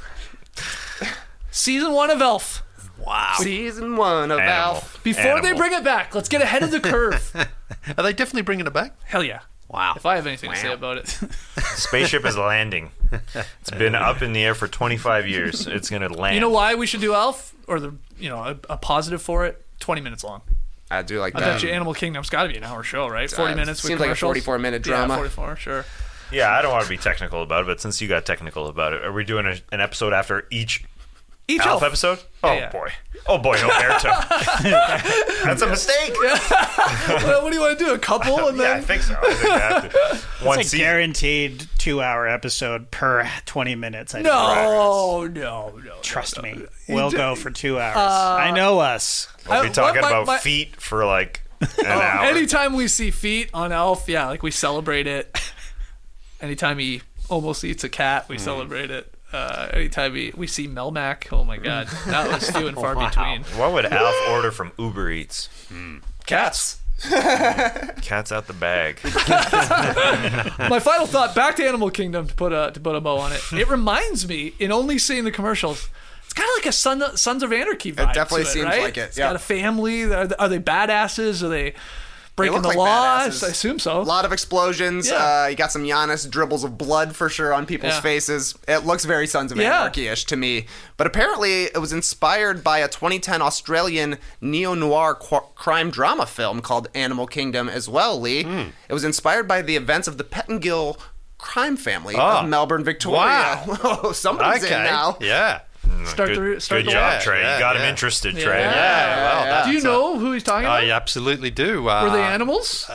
Season 1 of Elf. Wow. Season 1 of Elf. Before they bring it back, let's get ahead of the curve. Are they definitely bringing it back? Hell yeah. Wow. If I have anything to say about it. Spaceship is landing. It's been up in the air for 25 years. It's going to land. You know why we should do Elf? Or a positive for it? 20 minutes long. I do like that. I bet you Animal Kingdom's got to be an hour show, right? 40 minutes with seems like a 44-minute drama. Yeah, 44, sure. Yeah, I don't want to be technical about it, but since you got technical about it, are we doing an episode after each Elf episode? Boy. Oh boy, Alberto. That's a mistake. Well, what do you want to do? A couple and then? Yeah, I think so. I think I have to. It's a guaranteed 2-hour episode per 20 minutes. No. Trust me. We'll go for 2 hours. I know us. We'll be talking about feet for like an hour. Anytime we see feet on Elf, we celebrate it. Anytime he almost eats a cat, we celebrate it. Anytime we see Melmac, oh my god, that was few and far between. What would Alf order from Uber Eats? Cats. Cats out the bag. My final thought, back to Animal Kingdom, to put a bow on it. It reminds me, in only seeing the commercials, it's kind of like a Sons of Anarchy vibe. It definitely to it, seems right? like it. It's got a family. Are they badasses? Are they breaking the like laws? badasses. I assume so. A lot of explosions. Yeah. You got some Giannis dribbles of blood for sure on people's faces. It looks very Sons of Anarchy-ish to me. But apparently it was inspired by a 2010 Australian neo-noir crime drama film called Animal Kingdom as well, Lee. It was inspired by the events of the Pettingill crime family of Melbourne, Victoria. Wow. Somebody's in now. Yeah. Good job, Trey. You got him interested, Trey. Yeah. Do you know who he's talking about? I absolutely do. Were they animals?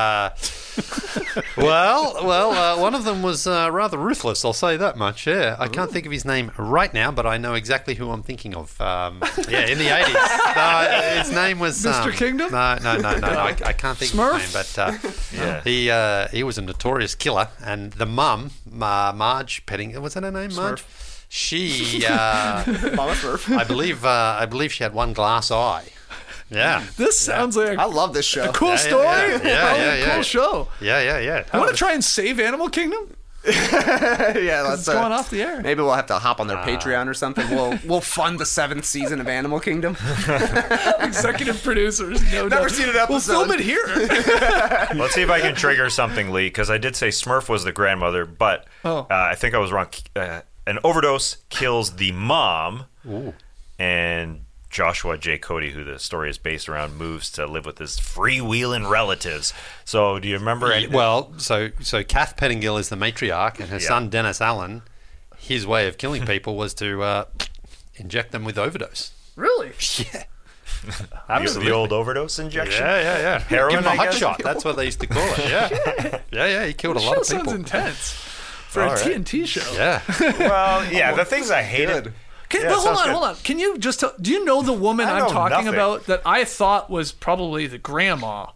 Well, one of them was rather ruthless, I'll say that much, yeah. I can't think of his name right now, but I know exactly who I'm thinking of. In the 80s. No, his name was... Mr. Kingdom? No, I can't think of his name, but he was a notorious killer, and the mum, Marge Petting... Was that her name, Marge? Smurf. She, Mama Smurf. I believe she had one glass eye. Yeah. This sounds like I love this show. A cool story. Yeah. Cool show. Yeah. I want to try and save Animal Kingdom. That's going off the air. Maybe we'll have to hop on their Patreon or something. We'll fund the 7th season of Animal Kingdom. Executive producers. Never seen an episode. We'll film it here. Let's see if I can trigger something, Lee, because I did say Smurf was the grandmother, but I think I was wrong. An overdose kills the mom, and Joshua J. Cody, who the story is based around, moves to live with his freewheeling relatives. So, do you remember? So Kath Pettingill is the matriarch, and her son Dennis Allen, his way of killing people was to inject them with overdose. Really? Yeah. The old overdose injection? Yeah. Heroin, Give him a hot shot. That's what they used to call it. Yeah. He killed a lot of people. Sounds intense for a TNT show. Yeah. Well, the things I hated. Hold on. Can you just tell? Do you know the woman I'm talking about that I thought was probably the grandma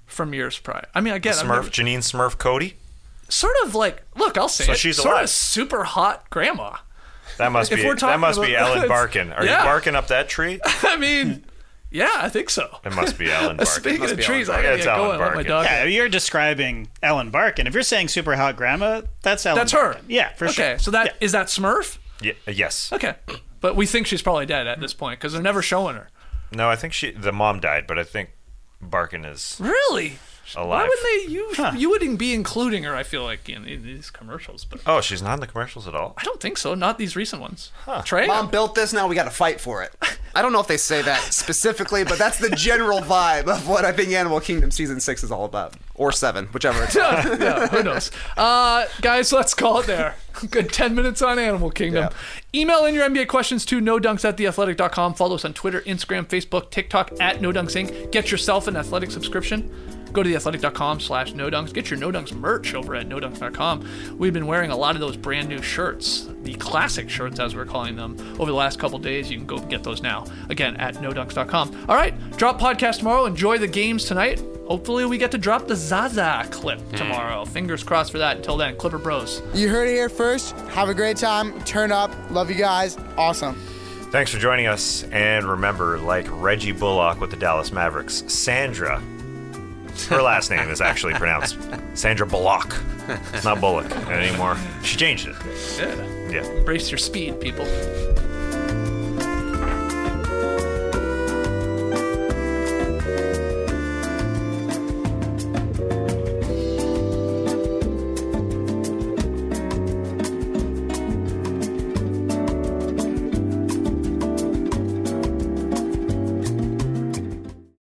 from years prior. I mean, I get Smurf, Janine Smurf Cody? Sort of like, look, I'll say so it. She's sort alive. of super hot grandma. That must be Ellen Barkin. Are you barking up that tree? I mean, yeah, I think so. It must be Ellen Barkin. Speaking of trees, I gotta get going. Let my dog. Yeah, you're describing Ellen Barkin. If you're saying super hot grandma, that's Ellen. That's her. Barkin. Yeah, for sure. Okay, so is that Smurf? Yeah, yes. Okay, but we think she's probably dead at this point because they're never showing her. No, I think the mom died, but I think Barkin is really alive. Why would you wouldn't be including her? I feel like in these commercials, but she's not in the commercials at all. I don't think so. Not these recent ones. Huh. Trey, Mom built this. Now we got to fight for it. I don't know if they say that specifically, but that's the general vibe of what I think Animal Kingdom season 6 is all about, or 7, whichever it's. Yeah, who knows? Guys, let's call it there. Good 10 minutes on Animal Kingdom. Yeah. Email in your NBA questions to nodunks@theathletic.com. Follow us on Twitter, Instagram, Facebook, TikTok @NoDunksInc. Get yourself an athletic subscription. Go to theathletic.com/nodunks. Get your NoDunks merch over at nodunks.com. We've been wearing a lot of those brand new shirts, the classic shirts as we're calling them, over the last couple days. You can go get those now. Again, at nodunks.com. All right, drop podcast tomorrow. Enjoy the games tonight. Hopefully we get to drop the Zaza clip tomorrow. Fingers crossed for that. Until then, Clipper Bros. You heard it here first. Have a great time. Turn up. Love you guys. Awesome. Thanks for joining us. And remember, like Reggie Bullock with the Dallas Mavericks, Sandra, her last name is actually pronounced Sandra Bullock. It's not Bullock anymore. She changed it. Yeah. Brace your speed, people.